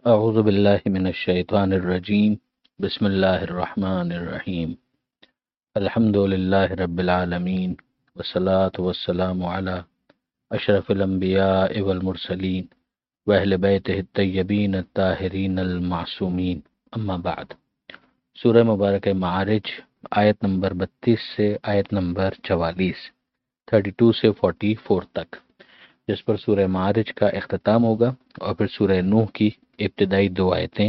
اعوذ باللہ من الشیطان الرجیم بسم اللہ الرحمن الرحیم الحمد للہ رب العالمین والصلاة والسلام علی اشرف الانبیاء والمرسلین واہل بیتہ الطیبین الطاہرین المعصومین اما بعد۔ سورہ مبارکہ معارج آیت نمبر 32 سے آیت نمبر 44، 32 سے 44 تک، جس پر سورہ معارج کا اختتام ہوگا، اور پھر سورہ نوح کی ابتدائی 2 آیتیں،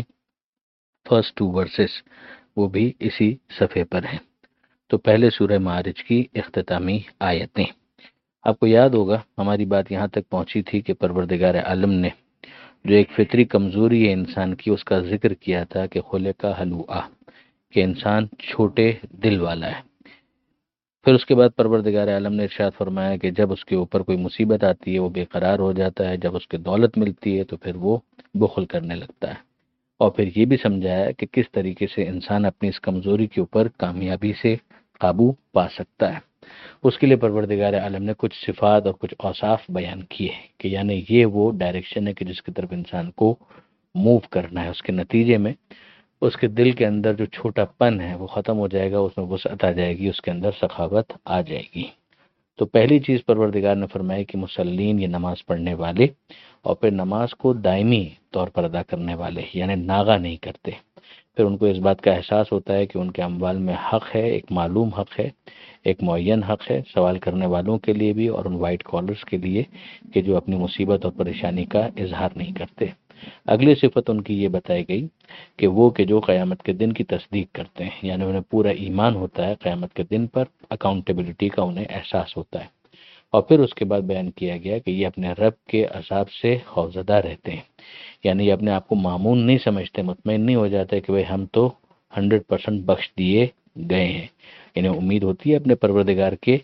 فرسٹ 2 ورسز، وہ بھی اسی صفحے پر ہیں۔ تو پہلے سورہ معارج کی اختتامی آیتیں۔ آپ کو یاد ہوگا ہماری بات یہاں تک پہنچی تھی کہ پروردگار عالم نے جو ایک فطری کمزوری ہے انسان کی، اس کا ذکر کیا تھا کہ خلق ہلوعا، کہ انسان چھوٹے دل والا ہے۔ پھر اس کے بعد پروردگار عالم نے ارشاد فرمایا کہ جب اس کے اوپر کوئی مصیبت آتی ہے وہ بے قرار ہو جاتا ہے، جب اس کے دولت ملتی ہے تو پھر وہ بخل کرنے لگتا ہے، اور پھر یہ بھی سمجھایا کہ کس طریقے سے انسان اپنی اس کمزوری کے اوپر کامیابی سے قابو پا سکتا ہے۔ اس کے لیے پروردگار عالم نے کچھ صفات اور کچھ اوصاف بیان کیے کہ یعنی یہ وہ ڈائریکشن ہے کہ جس کی طرف انسان کو موو کرنا ہے۔ اس کے نتیجے میں اس کے دل کے اندر جو چھوٹا پن ہے وہ ختم ہو جائے گا، اس میں وسعت آ جائے گی، اس کے اندر سخاوت آ جائے گی۔ تو پہلی چیز پروردگار نے فرمائی کہ مسلین، یہ نماز پڑھنے والے، اور پھر نماز کو دائمی طور پر ادا کرنے والے، یعنی ناغہ نہیں کرتے۔ پھر ان کو اس بات کا احساس ہوتا ہے کہ ان کے اموال میں حق ہے، ایک معلوم حق ہے، ایک معین حق ہے، سوال کرنے والوں کے لیے بھی اور ان وائٹ کالرز کے لیے کہ جو اپنی مصیبت اور پریشانی کا اظہار نہیں کرتے۔ اگلی صفت ان کی یہ بتائی گئی کہ وہ کہ جو قیامت کے دن کی تصدیق کرتے ہیں، یعنی انہیں پورا ایمان ہوتا ہے قیامت کے دن پر، اکاؤنٹیبلٹی کا انہیں احساس ہوتا ہے۔ اور پھر اس کے بعد بیان کیا گیا کہ یہ اپنے رب کے عذاب سے خوفزدہ رہتے ہیں، یعنی یہ اپنے آپ کو معمون نہیں سمجھتے، مطمئن نہیں ہو جاتے کہ بھئی ہم تو 100% بخش دیے گئے ہیں۔ انہیں امید ہوتی ہے اپنے پروردگار کے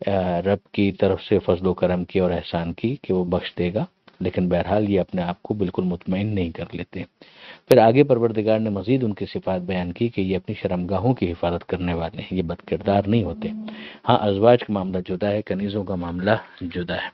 رب کی طرف سے فضل و کرم کی اور احسان کی کہ وہ بخش دے گا، لیکن بہرحال یہ اپنے آپ کو بالکل مطمئن نہیں کر لیتے۔ پھر آگے پروردگار نے مزید ان کی صفات بیان کی کہ یہ اپنی شرمگاہوں کی حفاظت کرنے والے ہیں، یہ بد کردار نہیں ہوتے۔ ہاں، ازواج کا معاملہ جدا ہے، کنیزوں کا معاملہ جدا ہے،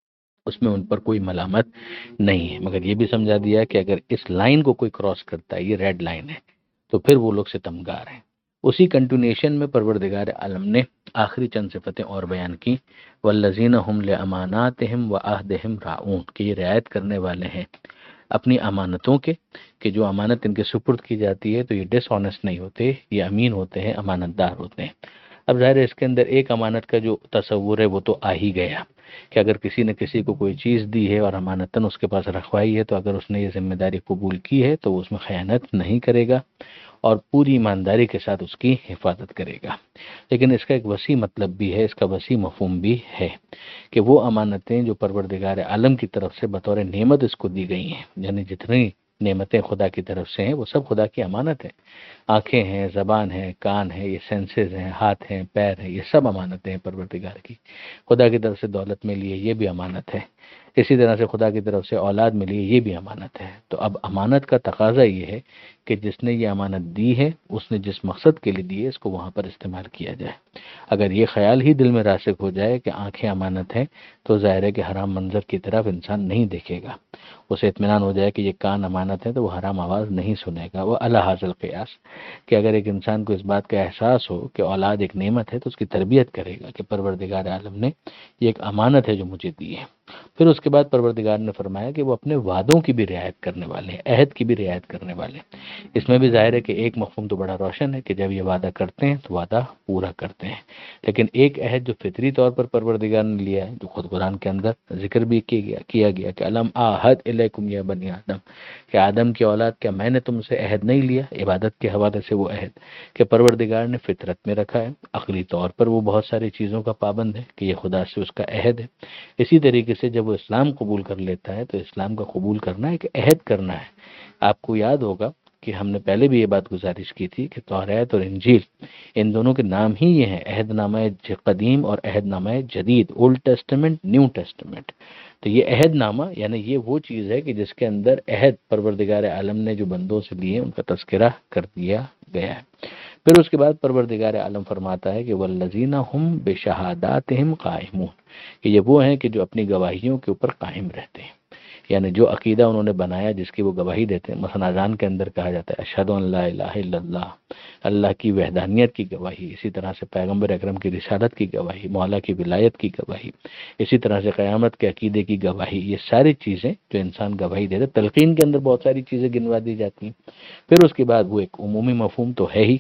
اس میں ان پر کوئی ملامت نہیں ہے، مگر یہ بھی سمجھا دیا کہ اگر اس لائن کو کوئی کراس کرتا ہے، یہ ریڈ لائن ہے، تو پھر وہ لوگ ستمگار ہیں۔ اسی کنٹینیوشن میں پروردگار عالم نے آخری چند صفتیں اور بیان کی، والذین هم لاماناتهم وعہدهم راعون، کہ یہ رعایت کرنے والے ہیں اپنی امانتوں کے، کہ جو امانت ان کے سپرد کی جاتی ہے تو یہ ڈس آنیسٹ نہیں ہوتے، یہ امین ہوتے ہیں، امانت دار ہوتے ہیں۔ اب ظاہر ہے اس کے اندر ایک امانت کا جو تصور ہے وہ تو آ ہی گیا کہ اگر کسی نے کسی کو کوئی چیز دی ہے اور امانتاً اس کے پاس رکھوائی ہے، تو اگر اس نے یہ ذمہ داری قبول کی ہے تو وہ اس میں خیانت نہیں کرے گا اور پوری ایمانداری کے ساتھ اس کی حفاظت کرے گا۔ لیکن اس کا ایک وسیع مطلب بھی ہے، اس کا وسیع مفہوم بھی ہے کہ وہ امانتیں جو پروردگار عالم کی طرف سے بطور نعمت اس کو دی گئی ہیں، یعنی جتنی نعمتیں خدا کی طرف سے ہیں وہ سب خدا کی امانت ہیں۔ آنکھیں ہیں، زبان ہے، کان ہے، یہ سینسز ہیں، ہاتھ ہیں، پیر ہیں، یہ سب امانتیں ہیں پروردگار کی۔ خدا کی طرف سے دولت ملی ہے، یہ بھی امانت ہے۔ اسی طرح سے خدا کی طرف سے اولاد ملی ہے، یہ بھی امانت ہے۔ تو اب امانت کا تقاضا یہ ہے کہ جس نے یہ امانت دی ہے، اس نے جس مقصد کے لیے دی ہے، اس کو وہاں پر استعمال کیا جائے۔ اگر یہ خیال ہی دل میں راسخ ہو جائے کہ آنکھیں امانت ہیں، تو ظاہر ہے کہ حرام منظر کی طرف انسان نہیں دیکھے گا۔ اسے اطمینان ہو جائے کہ یہ کان امانت ہے تو وہ حرام آواز نہیں سنے گا۔ وہ اعلیٰ حاصل قیاس، کہ اگر ایک انسان کو اس بات کا احساس ہو کہ اولاد ایک نعمت ہے تو اس کی تربیت کرے گا کہ پروردگار عالم نے یہ ایک امانت ہے جو مجھے دی ہے۔ پھر اس کے بعد پروردگار نے فرمایا کہ وہ اپنے وعدوں کی بھی رعایت کرنے والے ہیں، عہد کی بھی رعایت کرنے والے ہیں۔ اس میں بھی ظاہر ہے کہ ایک مفہوم تو بڑا روشن ہے کہ جب یہ وعدہ کرتے ہیں تو وعدہ پورا کرتے ہیں، لیکن ایک عہد جو فطری طور پر پروردگار نے لیا ہے، جو خود قرآن کے اندر ذکر بھی کیا گیا کہ الم عہد الیکم یا بنی آدم، کہ آدم کی اولاد، کیا میں نے تم سے عہد نہیں لیا؟ عبادت کے حوالے سے وہ عہد کہ پروردگار نے فطرت میں رکھا ہے، عقلی طور پر وہ بہت ساری چیزوں کا پابند ہے کہ یہ خدا سے اس کا عہد ہے۔ اسی طریقے سے جب وہ اسلام قبول کر لیتا ہے تو اسلام کا قبول کرنا ہے کہ عہد کرنا ہے۔ آپ کو یاد ہوگا کہ ہم نے پہلے بھی یہ بات گزارش کی تھی کہ توریت اور انجیل، ان دونوں کے نام ہی یہ ہیں، عہد نامہ قدیم اور عہد نامہ جدید، اولڈ ٹیسٹمنٹ، نیو ٹیسٹمنٹ۔ تو یہ عہد نامہ یعنی یہ وہ چیز ہے کہ جس کے اندر عہد پروردگار عالم نے جو بندوں سے لیے ان کا تذکرہ کر دیا گیا ہے۔ پھر اس کے بعد پروردگار عالم فرماتا ہے کہ والذین هم بشہاداتہم قائمون، کہ یہ وہ ہیں کہ جو اپنی گواہیوں کے اوپر قائم رہتے ہیں، یعنی جو عقیدہ انہوں نے بنایا جس کی وہ گواہی دیتے ہیں، مثلا اذان کے اندر کہا جاتا ہے اشہد ان لا الہ الا اللہ، اللہ کی وحدانیت کی گواہی، اسی طرح سے پیغمبر اکرم کی رسالت کی گواہی، مولا کی ولایت کی گواہی، اسی طرح سے قیامت کے عقیدے کی گواہی، یہ ساری چیزیں جو انسان گواہی دیتے، تلقین کے اندر بہت ساری چیزیں گنوا دی جاتی ہیں۔ پھر اس کے بعد وہ ایک عمومی مفہوم تو ہے ہی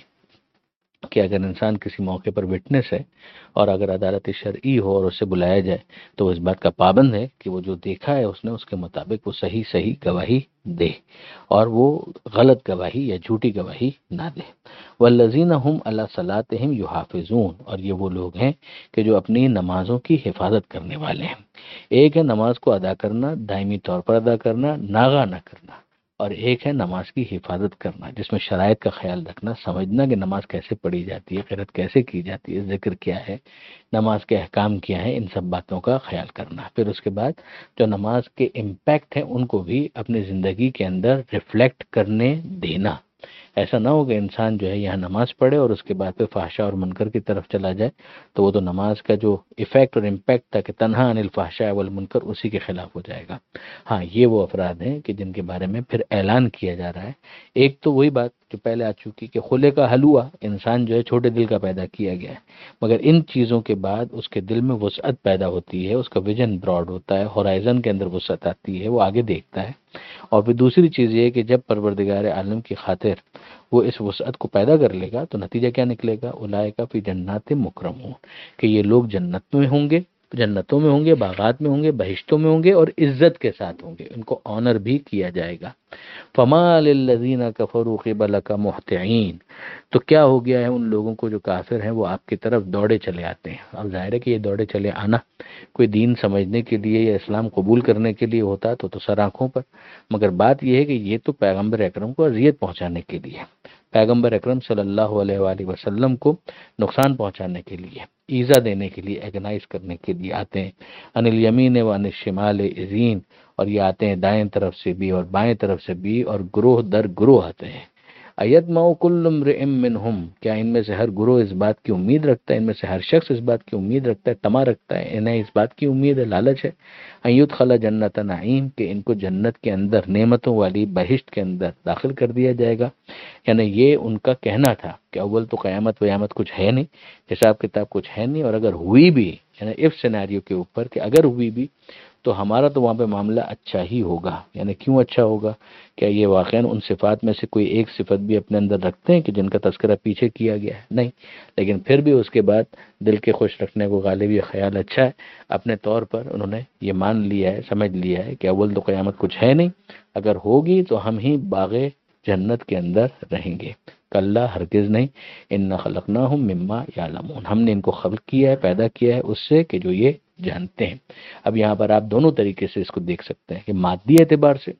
کہ اگر انسان کسی موقع پر وٹنس ہے اور اگر عدالت شرعی ہو اور اسے بلایا جائے تو وہ اس بات کا پابند ہے کہ وہ جو دیکھا ہے اس نے اس کے مطابق وہ صحیح گواہی دے اور وہ غلط گواہی یا جھوٹی گواہی نہ دے۔ والذین هم علی صلاتهم یحافظون، اور یہ وہ لوگ ہیں کہ جو اپنی نمازوں کی حفاظت کرنے والے ہیں۔ ایک ہے نماز کو ادا کرنا، دائمی طور پر ادا کرنا، ناغہ نہ کرنا، اور ایک ہے نماز کی حفاظت کرنا جس میں شرائط کا خیال رکھنا، سمجھنا کہ نماز کیسے پڑھی جاتی ہے، قرات کیسے کی جاتی ہے، ذکر کیا ہے، نماز کے احکام کیا ہیں، ان سب باتوں کا خیال کرنا۔ پھر اس کے بعد جو نماز کے امپیکٹ ہیں ان کو بھی اپنی زندگی کے اندر ریفلیکٹ کرنے دینا۔ ایسا نہ ہو کہ انسان جو ہے یہاں نماز پڑھے اور اس کے بعد پھر فحشاء اور منکر کی طرف چلا جائے، تو وہ تو نماز کا جو ایفیکٹ اور امپیکٹ تھا کہ تنہا عن الفحشاء والمنکر، اسی کے خلاف ہو جائے گا۔ ہاں، یہ وہ افراد ہیں کہ جن کے بارے میں پھر اعلان کیا جا رہا ہے۔ ایک تو وہی بات جو پہلے آ چکی کہ خلے کا حلوا، انسان جو ہے چھوٹے دل کا پیدا کیا گیا ہے، مگر ان چیزوں کے بعد اس کے دل میں وسعت پیدا ہوتی ہے، اس کا ویژن براڈ ہوتا ہے، ہورائزن کے اندر وسعت آتی ہے، وہ آگے دیکھتا ہے۔ اور پھر دوسری چیز یہ ہے کہ جب پروردگار عالم کی خاطر وہ اس وسعت کو پیدا کر لے گا تو نتیجہ کیا نکلے گا؟ اولئک فی جنات مکرمون، کہ یہ لوگ جنت میں ہوں گے، جنتوں میں ہوں گے، باغات میں ہوں گے، بہشتوں میں ہوں گے اور عزت کے ساتھ ہوں گے، ان کو آنر بھی کیا جائے گا۔ فما للذین کفروا قبلک مہطعین، تو کیا ہو گیا ہے ان لوگوں کو جو کافر ہیں وہ آپ کی طرف دوڑے چلے آتے ہیں۔ اب ظاہر ہے کہ یہ دوڑے چلے آنا کوئی دین سمجھنے کے لیے یا اسلام قبول کرنے کے لیے ہوتا تو سر آنکھوں پر، مگر بات یہ ہے کہ یہ تو پیغمبر اکرم کو اذیت پہنچانے کے لیے، پیغمبر اکرم صلی اللہ علیہ وآلہ وسلم کو نقصان پہنچانے کے لیے، ایذا دینے کے لیے، ایگنائز کرنے کے لیے آتے ہیں۔ ان الیمین و ان الشمال عزین، اور یہ آتے ہیں دائیں طرف سے بھی اور بائیں طرف سے بھی، اور گروہ در گروہ آتے ہیں۔ ایطمع کل امرئ منہم، کیا ان میں سے ہر گروہ اس بات کی امید رکھتا ہے، ان میں سے ہر شخص اس بات کی امید رکھتا ہے، طمع رکھتا ہے، انہیں اس بات کی امید ہے، لالچ ہے، ان یدخل جنت نعیم، کہ ان کو جنت کے اندر، نعمتوں والی بہشت کے اندر داخل کر دیا جائے گا۔ یعنی یہ ان کا کہنا تھا کہ اول تو قیامت ویامت کچھ ہے نہیں، حساب کتاب کچھ ہے نہیں، اور اگر ہوئی بھی، یعنی اف سینیریو کے اوپر کہ اگر ہوئی بھی تو ہمارا تو وہاں پہ معاملہ اچھا ہی ہوگا۔ یعنی کیوں اچھا ہوگا؟ کیا یہ واقعاً ان صفات میں سے کوئی ایک صفت بھی اپنے اندر رکھتے ہیں کہ جن کا تذکرہ پیچھے کیا گیا ہے؟ نہیں، لیکن پھر بھی اس کے بعد دل کے خوش رکھنے کو غالب یہ خیال اچھا ہے، اپنے طور پر انہوں نے یہ مان لیا ہے، سمجھ لیا ہے کہ اول تو قیامت کچھ ہے نہیں، اگر ہوگی تو ہم ہی باغ جنت کے اندر رہیں گے۔ کلا، ہرگز نہیں، انا خلقناہم مما یعلمون، ہم نے ان کو خلق کیا ہے، پیدا کیا ہے اس سے کہ جو یہ جانتے ہیں۔ اب یہاں پر آپ دونوں طریقے سے اس کو دیکھ سکتے ہیں کہ مادی اعتبار سے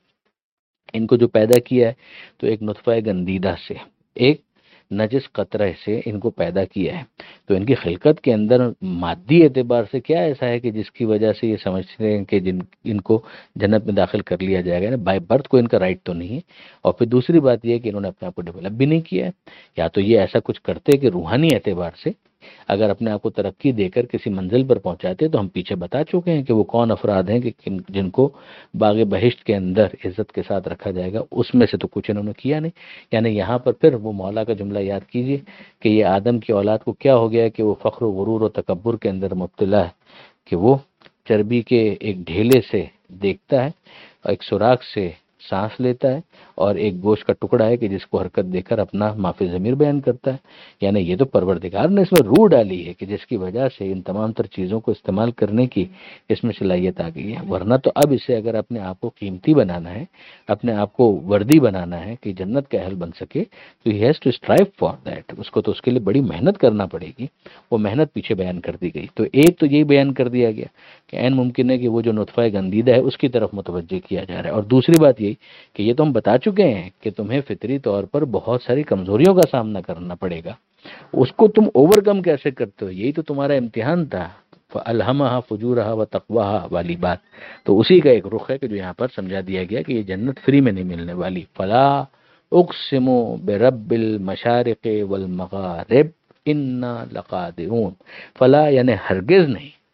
ان کو جو پیدا کیا ہے تو ایک نطفہ گندیدہ سے، ایک نجس قطرہ سے ان کو پیدا کیا ہے، تو ان کی خلقت کے اندر مادی اعتبار سے کیا ایسا ہے کہ جس کی وجہ سے یہ سمجھتے ہیں کہ ان کو جنت میں داخل کر لیا جائے گا؟ بائی برتھ کو ان کا رائٹ تو نہیں ہے۔ اور پھر دوسری بات یہ ہے کہ انہوں نے اپنے آپ کو ڈیولپ بھی نہیں کیا ہے، یا تو یہ ایسا کچھ کرتے کہ روحانی اعتبار سے اگر اپنے آپ کو ترقی دے کر کسی منزل پر پہنچاتے، تو ہم پیچھے بتا چکے ہیں کہ وہ کون افراد ہیں کہ جن کو باغ بہشت کے اندر عزت کے ساتھ رکھا جائے گا، اس میں سے تو کچھ انہوں نے کیا نہیں۔ یعنی یہاں پر پھر وہ مولا کا جملہ یاد کیجئے کہ یہ آدم کی اولاد کو کیا ہو گیا کہ وہ فخر و غرور و تکبر کے اندر مبتلا ہے، کہ وہ چربی کے ایک ڈھیلے سے دیکھتا ہے، ایک سوراخ سے سانس لیتا ہے، اور ایک گوشت کا ٹکڑا ہے کہ جس کو حرکت دے کر اپنا معافی ضمیر بیان کرتا ہے۔ یعنی یہ تو پروردگار نے اس میں روح ڈالی ہے کہ جس کی وجہ سے ان تمام تر چیزوں کو استعمال کرنے کی اس میں صلاحیت آ گئی ہے، ورنہ تو اب اسے اگر اپنے آپ کو قیمتی بنانا ہے، اپنے آپ کو وردی بنانا ہے کہ جنت کا اہل بن سکے، تو ہی has to strive for that, اس کو تو اس کے لیے بڑی محنت کرنا پڑے گی۔ وہ محنت پیچھے بیان کر دی گئی۔ تو ایک تو یہی بیان کر دیا گیا کہ عین ممکن ہے کہ وہ جو نطفہ گندیدہ ہے اس کی طرف متوجہ کیا جا رہا ہے، اور دوسری بات یہی کہ یہ تو ہم بتا چکے ہیں کہ تمہیں فطری طور پر بہت ساری کمزوریوں کا سامنا کرنا پڑے گا، اس کو تم اوور کم کیسے کرتے ہو؟ یہی تو تمہارا امتحان تھا۔ فَأَلْهَمَهَا فُجُورَهَا وَتَقْوَاهَا والی بات تو اسی کا ایک رخ ہے کہ جو یہاں پر سمجھا دیا گیا کہ یہ جنت فری میں نہیں ملنے والی۔ فَلَا اُقْسِمُ بِرَبِّ الْمَشَارِقِ وَالْمَغَارِبِ إِنَّا لَقَادِرُونَ، فلا یعنی ہرگز نہیں،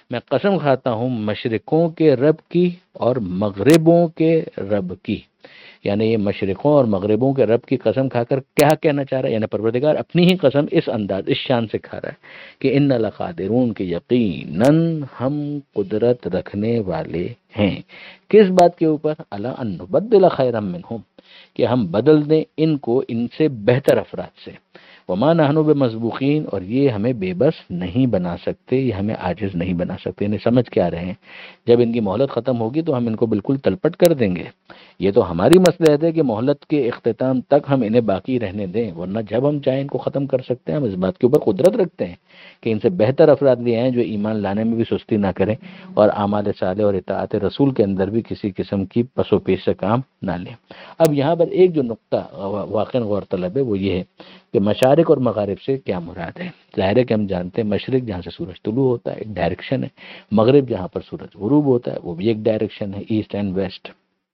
میں قسم کھاتا ہوں مشرقوں کے رب کی اور مغربوں کے رب کی، یعنی یہ مشرقوں اور مغربوں کے رب کی قسم کھا کر کیا کہنا چاہ رہا ہے؟ یعنی پروردگار اپنی ہی قسم اس انداز، اس شان سے کھا رہا ہے کہ ان لقادرون، کہ یقیناً ہم قدرت رکھنے والے ہیں، کس بات کے اوپر؟ الا ان نبدل خیرا منہم، کہ ہم بدل دیں ان کو ان سے بہتر افراد سے، وما نحن بمسبوقین، اور یہ ہمیں بے بس نہیں بنا سکتے، یہ ہمیں عاجز نہیں بنا سکتے۔ انہیں سمجھ کے آ رہے ہیں جب ان کی مہلت ختم ہوگی تو ہم ان کو بالکل تلپٹ کر دیں گے، یہ تو ہماری مصلحت ہے کہ مہلت کے اختتام تک ہم انہیں باقی رہنے دیں، ورنہ جب ہم چاہیں ان کو ختم کر سکتے ہیں۔ ہم اس بات کے اوپر قدرت رکھتے ہیں کہ ان سے بہتر افراد لے آئیں جو ایمان لانے میں بھی سستی نہ کریں اور اعمال صالح اور اطاعت رسول کے اندر بھی کسی قسم کی پس و پیش سے کام نہ لیں۔ اب یہاں پر ایک جو نقطہ واقعا غور طلب ہے وہ یہ ہے کہ مشارق اور مغارب سے کیا مراد ہے؟ ظاہر ہے کہ ہم جانتے ہیں مشرق جہاں سے سورج طلوع ہوتا ہے ایک ڈائریکشن ہے، مغرب جہاں پر سورج غروب ہوتا ہے وہ بھی ایک ڈائریکشن ہے، ایسٹ اینڈ ویسٹ۔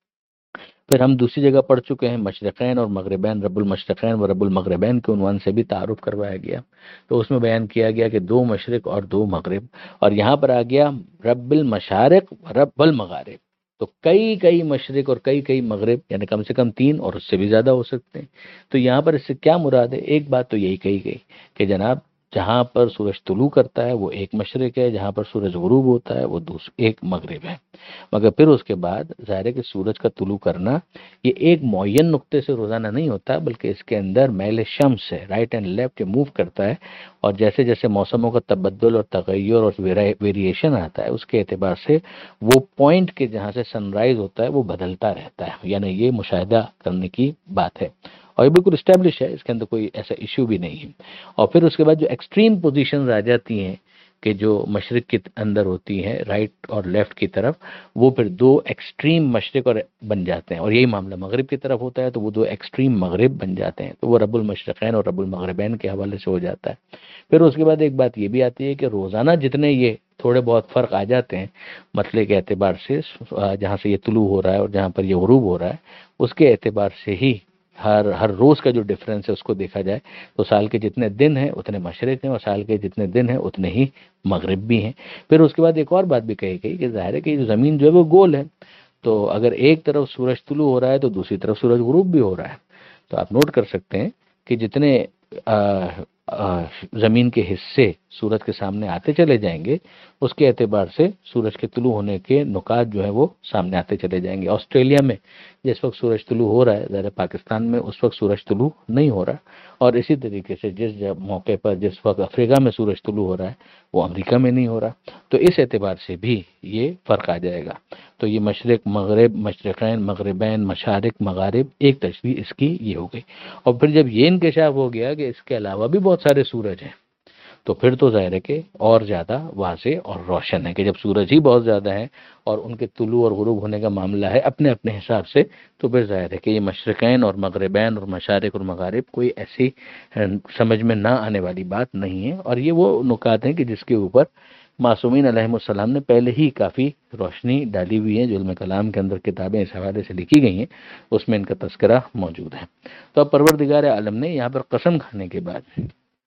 پھر ہم دوسری جگہ پڑھ چکے ہیں مشرقین اور مغربین، رب المشرقین و رب المغربین کے عنوان سے بھی تعارف کروایا گیا، تو اس میں بیان کیا گیا کہ دو مشرق اور دو مغرب، اور یہاں پر آ گیا رب المشارق و رب المغارب، تو کئی مشرق اور کئی مغرب، یعنی کم سے کم تین اور اس سے بھی زیادہ ہو سکتے ہیں۔ تو یہاں پر اس سے کیا مراد ہے؟ ایک بات تو یہی کہی گئی کہ جناب جہاں پر سورج طلوع کرتا ہے وہ ایک مشرق ہے، جہاں پر سورج غروب ہوتا ہے وہ ایک مغرب ہے، مگر پھر اس کے بعد ظاہر ہے کہ سورج کا طلوع کرنا یہ ایک معین نقطے سے روزانہ نہیں ہوتا، بلکہ اس کے اندر میل شمس ہے، رائٹ اینڈ لیفٹ موو کرتا ہے، اور جیسے جیسے موسموں کا تبدل اور تغیر اور ویریشن آتا ہے اس کے اعتبار سے وہ پوائنٹ کے جہاں سے سن رائز ہوتا ہے وہ بدلتا رہتا ہے، یعنی یہ مشاہدہ کرنے کی بات ہے اور یہ بالکل اسٹیبلش ہے، اس کے اندر کوئی ایسا ایشو بھی نہیں ہے۔ اور پھر اس کے بعد جو ایکسٹریم پوزیشنز آ جاتی ہیں کہ جو مشرق کے اندر ہوتی ہیں رائٹ اور لیفٹ کی طرف، وہ پھر دو ایکسٹریم مشرق اور بن جاتے ہیں، اور یہی معاملہ مغرب کی طرف ہوتا ہے تو وہ دو ایکسٹریم مغرب بن جاتے ہیں، تو وہ رب المشرقین اور رب المغربین کے حوالے سے ہو جاتا ہے۔ پھر اس کے بعد ایک بات یہ بھی آتی ہے کہ روزانہ جتنے یہ تھوڑے بہت فرق آ جاتے ہیں مسئلے کے اعتبار سے، جہاں سے یہ طلوع ہو رہا ہے اور جہاں پر یہ غروب ہو رہا ہے اس کے اعتبار سے ہی ہر روز کا جو ڈفرینس ہے اس کو دیکھا جائے تو سال کے جتنے دن ہیں اتنے مشرق ہیں اور سال کے جتنے دن ہیں اتنے ہی مغرب بھی ہیں۔ پھر اس کے بعد ایک اور بات بھی کہی گئی کہ ظاہر ہے کہ زمین جو ہے وہ گول ہے، تو اگر ایک طرف سورج طلوع ہو رہا ہے تو دوسری طرف سورج غروب بھی ہو رہا ہے، تو آپ نوٹ کر سکتے ہیں کہ جتنے زمین کے حصے سورج کے سامنے آتے چلے جائیں گے اس کے اعتبار سے سورج کے طلوع ہونے کے نکات جو ہیں وہ سامنے آتے چلے جائیں گے۔ آسٹریلیا میں جس وقت سورج طلوع ہو رہا ہے، ظاہر پاکستان میں اس وقت سورج طلوع نہیں ہو رہا، اور اسی طریقے سے جس موقع پر جس وقت افریقہ میں سورج طلوع ہو رہا ہے وہ امریکہ میں نہیں ہو رہا، تو اس اعتبار سے بھی یہ فرق آ جائے گا۔ تو یہ مشرق مغرب، مشرقین مغربین، مشارق مغارب، ایک تشریح اس کی یہ ہو گئی۔ اور پھر جب یہ انکشاف ہو گیا کہ اس کے علاوہ بھی بہت سارے سورج ہیں تو پھر تو ظاہر ہے کہ اور زیادہ واضح اور روشن ہے کہ جب سورج ہی بہت زیادہ ہیں اور ان کے طلوع اور غروب ہونے کا معاملہ ہے اپنے اپنے حساب سے، تو پھر ظاہر ہے کہ یہ مشرقین اور مغربین اور مشارق اور مغارب کوئی ایسی سمجھ میں نہ آنے والی بات نہیں ہے، اور یہ وہ نکات ہیں کہ جس کے اوپر معصومین علیہ السلام نے پہلے ہی کافی روشنی ڈالی ہوئی ہے، جو علم کلام کے اندر کتابیں اس حوالے سے لکھی گئی ہیں اس میں ان کا تذکرہ موجود ہے۔ تو اب پروردگار عالم نے یہاں پر قسم کھانے کے بعد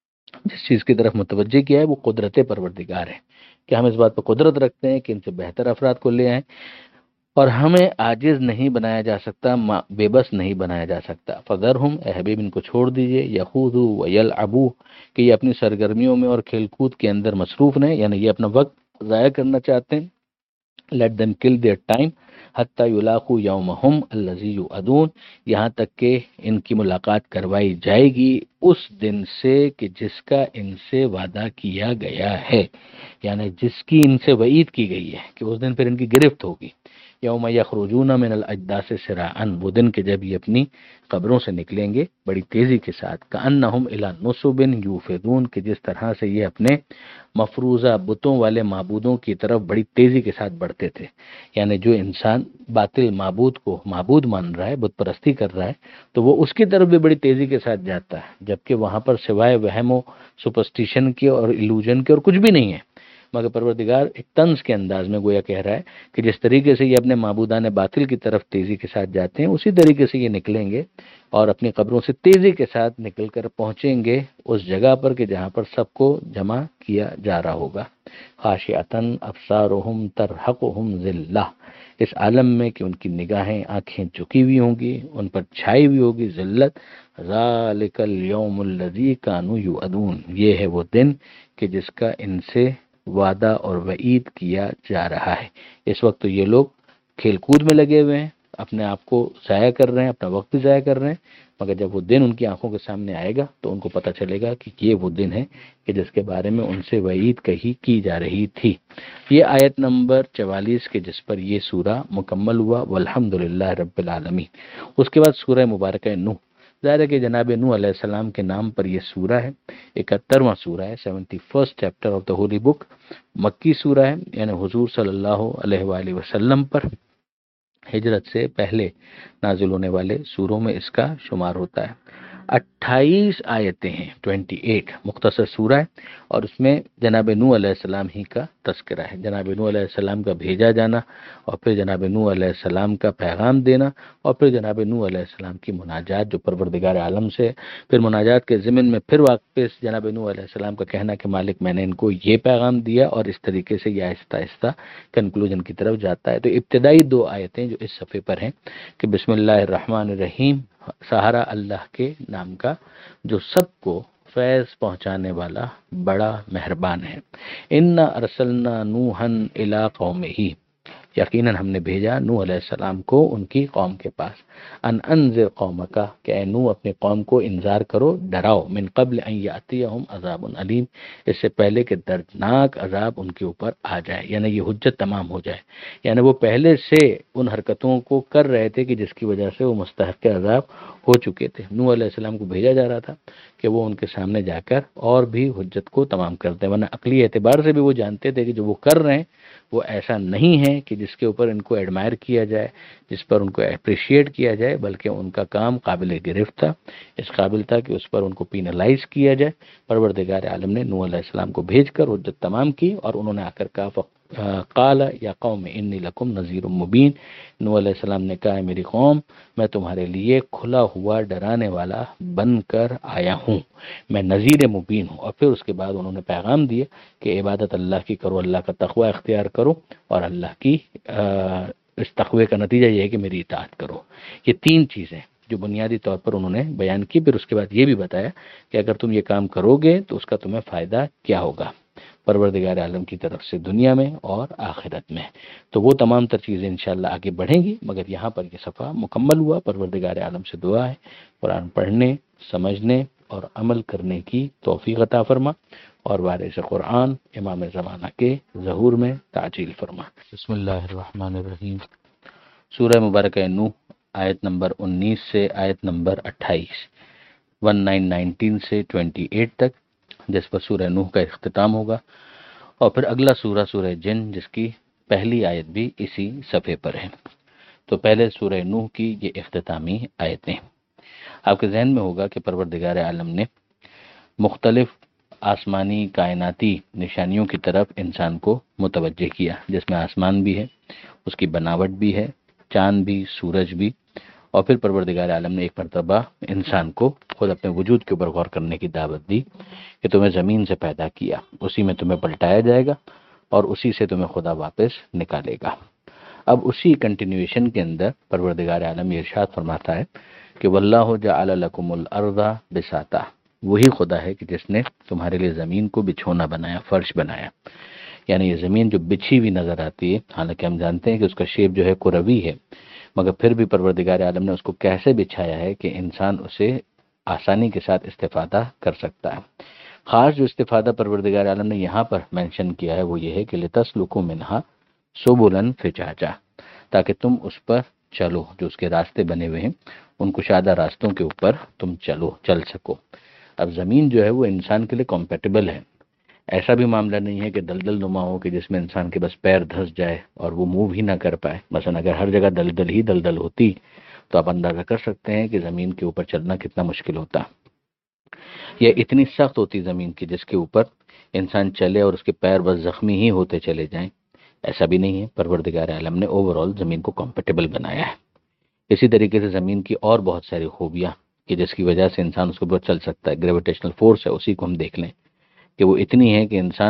جس چیز کی طرف متوجہ کیا ہے وہ قدرت پروردگار ہے کہ ہم اس بات پر قدرت رکھتے ہیں کہ ان سے بہتر افراد کو لے آئیں، اور ہمیں عاجز نہیں بنایا جا سکتا، بے بس نہیں بنایا جا سکتا۔ فذرہم، اے حبیب ان کو چھوڑ دیجئے، یخوضوا ویلعبوا، کہ یہ اپنی سرگرمیوں میں اور کھیل کود کے اندر مصروف ہیں، یعنی یہ اپنا وقت ضائع کرنا چاہتے ہیں۔ let them kill their time حتی یلاقوا یومہم الذی یوعدون، یہاں تک کہ ان کی ملاقات کروائی جائے گی اس دن سے کہ جس کا ان سے وعدہ کیا گیا ہے، یعنی جس کی ان سے وعید کی گئی ہے کہ اس دن پھر ان کی گرفت ہوگی۔ یوم یخرجون من الاجداث سراعا، وہ دن کہ جب یہ اپنی قبروں سے نکلیں گے بڑی تیزی کے ساتھ، کأنہم الی نصب یوفضون، کہ جس طرح سے یہ اپنے مفروضہ بتوں والے معبودوں کی طرف بڑی تیزی کے ساتھ بڑھتے تھے، یعنی جو انسان باطل معبود کو معبود مان رہا ہے، بت پرستی کر رہا ہے، تو وہ اس کی طرف بھی بڑی تیزی کے ساتھ جاتا ہے، جبکہ وہاں پر سوائے وہم و سپرسٹیشن کے اور ایلوژن کے اور کچھ بھی نہیں ہے، مگر پروردگار ایک طنز کے انداز میں گویا کہہ رہا ہے کہ جس طریقے سے یہ اپنے معبودان باطل کی طرف تیزی کے ساتھ جاتے ہیں اسی طریقے سے یہ نکلیں گے اور اپنی قبروں سے تیزی کے ساتھ نکل کر پہنچیں گے اس جگہ پر کہ جہاں پر سب کو جمع کیا جا رہا ہوگا۔ خاشعتن ابصارہم ترہقہم ذلہ، اس عالم میں کہ ان کی نگاہیں آنکھیں جھکی ہوئی ہوں گی، ان پر چھائی ہوئی ہوگی ذلت۔ ذالک الیوم الذی کانوا یوعدون، یہ ہے وہ دن کہ جس کا ان سے وعدہ اور وعید کیا جا رہا ہے۔ اس وقت تو یہ لوگ کھیل کود میں لگے ہوئے ہیں، اپنے آپ کو ضائع کر رہے ہیں، اپنا وقت بھی ضائع کر رہے ہیں، مگر جب وہ دن ان کی آنکھوں کے سامنے آئے گا تو ان کو پتہ چلے گا کہ یہ وہ دن ہے کہ جس کے بارے میں ان سے وعید کہی کی جا رہی تھی۔ یہ آیت نمبر 44 کے جس پر یہ سورہ مکمل ہوا، والحمدللہ رب العالمین۔ اس کے بعد سورہ مبارکہ نوح، ظاہر ہے کہ جناب نوح علیہ السلام کے نام پر یہ سورہ ہے، 71واں سورہ ہے، 71st chapter of the holy book, مکی سورہ ہے، یعنی حضور صلی اللہ علیہ وآلہ وسلم پر ہجرت سے پہلے نازل ہونے والے سوروں میں اس کا شمار ہوتا ہے۔ 28 آیتیں ہیں، 28 مختصر سورہ ہے، اور اس میں جناب نوح علیہ السلام ہی کا تذکرہ ہے، جناب نوح علیہ السلام کا بھیجا جانا، اور پھر جناب نوح علیہ السلام کا پیغام دینا، اور پھر جناب نوح علیہ السلام کی مناجات جو پروردگار عالم سے، پھر مناجات کے ضمن میں پھر واپس جناب نوح علیہ السلام کا کہنا کہ مالک میں نے ان کو یہ پیغام دیا، اور اس طریقے سے یہ آہستہ آہستہ کنکلوژن کی طرف جاتا ہے۔ تو ابتدائی 2 آیتیں جو اس صفحے پر ہیں کہ بسم اللہ الرحمن الرحیم، سہارا اللہ کے نام کا جو سب کو فیض پہنچانے والا بڑا مہربان ہے۔ انا ارسلنا نوحا الی قومہ، یقیناً ہم نے بھیجا نوح علیہ السلام کو ان کی قوم کے پاس، ان انذر قومک، کہ اے نوح اپنی قوم کو انذار کرو، ڈراؤ، من قبل ان یاتیہم عذاب علیم، اس سے پہلے کہ دردناک عذاب ان کے اوپر آ جائے، یعنی یہ حجت تمام ہو جائے، یعنی وہ پہلے سے ان حرکتوں کو کر رہے تھے کہ جس کی وجہ سے وہ مستحق عذاب ہو چکے تھے۔ نوح علیہ السلام کو بھیجا جا رہا تھا کہ وہ ان کے سامنے جا کر اور بھی حجت کو تمام کرتے، ورنہ عقلی اعتبار سے بھی وہ جانتے تھے کہ جو وہ کر رہے ہیں وہ ایسا نہیں ہے کہ جس کے اوپر ان کو ایڈمائر کیا جائے، جس پر ان کو اپریشیٹ کیا جائے، بلکہ ان کا کام قابل گرفت تھا، اس قابل تھا کہ اس پر ان کو پینلائز کیا جائے۔ پروردگار عالم نے نوح علیہ السلام کو بھیج کر حجت تمام کی، اور انہوں نے آ کر کہا قال یا قوم انی لکم نذیر مبین، نوح علیہ السلام نے کہا ہے میری قوم میں تمہارے لیے کھلا ہوا ڈرانے والا بن کر آیا ہوں، میں نذیر مبین ہوں۔ اور پھر اس کے بعد انہوں نے پیغام دیا کہ عبادت اللہ کی کرو، اللہ کا تقوی اختیار کرو، اور اللہ کی اس تقوی کا نتیجہ یہ ہے کہ میری اطاعت کرو۔ یہ 3 چیزیں جو بنیادی طور پر انہوں نے بیان کی، پھر اس کے بعد یہ بھی بتایا کہ اگر تم یہ کام کرو گے تو اس کا تمہیں فائدہ کیا ہوگا پروردگار عالم کی طرف سے دنیا میں اور آخرت میں۔ تو وہ تمام تر چیزیں انشاءاللہ آگے بڑھیں گی، مگر یہاں پر یہ صفحہ مکمل ہوا۔ پروردگار عالم سے دعا ہے قرآن پڑھنے، سمجھنے اور عمل کرنے کی توفیق عطا فرما، اور وارث قرآن امام زمانہ کے ظہور میں تعجیل فرما۔ بسم اللہ الرحمن الرحیم۔ سورہ مبارکہ نوح، آیت نمبر 19 سے آیت نمبر 28، 19 سے 28 تک، جس پر سورہ نوح کا اختتام ہوگا، اور پھر اگلا سورہ سورہ جن، جس کی پہلی آیت بھی اسی صفحے پر ہے۔ تو پہلے سورہ نوح کی یہ اختتامی آیتیں۔ آپ کے ذہن میں ہوگا کہ پروردگار عالم نے مختلف آسمانی کائناتی نشانیوں کی طرف انسان کو متوجہ کیا، جس میں آسمان بھی ہے، اس کی بناوٹ بھی ہے، چاند بھی، سورج بھی، اور پھر پروردگار عالم نے ایک مرتبہ انسان کو خود اپنے وجود کے اوپر غور کرنے کی دعوت دی کہ تمہیں زمین سے پیدا کیا، اسی میں تمہیں پلٹایا جائے گا، اور اسی سے تمہیں خدا واپس نکالے گا۔ اب اسی کنٹینیویشن کے اندر پروردگار عالم یہ ارشاد فرماتا ہے کہ واللہ جعل لکم الارض بساطا، وہی خدا ہے کہ جس نے تمہارے لیے زمین کو بچھونا بنایا، فرش بنایا، یعنی یہ زمین جو بچھی ہوئی نظر آتی ہے، حالانکہ ہم جانتے ہیں کہ اس کا شیپ جو ہے کروی ہے، مگر پھر بھی پروردگار عالم نے اس کو کیسے بچھایا ہے کہ انسان اسے آسانی کے ساتھ استفادہ کر سکتا ہے۔ خاص جو استفادہ پروردگار عالم نے یہاں پر مینشن کیا ہے وہ یہ ہے کہ لِتَسْلُكُوا مِنْهَا سُبُلًا فِجَاجًا، تاکہ تم اس پر چلو، جو اس کے راستے بنے ہوئے ہیں ان کشادہ راستوں کے اوپر تم چل سکو۔ اب زمین جو ہے وہ انسان کے لیے کمپیٹیبل ہے، ایسا بھی معاملہ نہیں ہے کہ دلدل نما ہو کہ جس میں انسان کے بس پیر دھس جائے اور وہ موو ہی نہ کر پائے۔ مثلا اگر ہر جگہ دلدل ہی دلدل ہوتی تو آپ اندازہ کر سکتے ہیں کہ زمین کے اوپر چلنا کتنا مشکل ہوتا، یہ اتنی سخت ہوتی زمین کی جس کے اوپر انسان چلے اور اس کے پیر بس زخمی ہی ہوتے چلے جائیں، ایسا بھی نہیں ہے۔ پروردگار عالم نے اوورآل زمین کو کمپیٹیبل بنایا ہے۔ اسی طریقے سے زمین کی اور بہت ساری خوبیاں کہ جس کی وجہ سے انسان اس کے اوپر چل سکتا ہے، گریویٹیشنل فورس ہے، اسی کو ہم دیکھ لیں کہ وہ اتنی ہے کہ انسان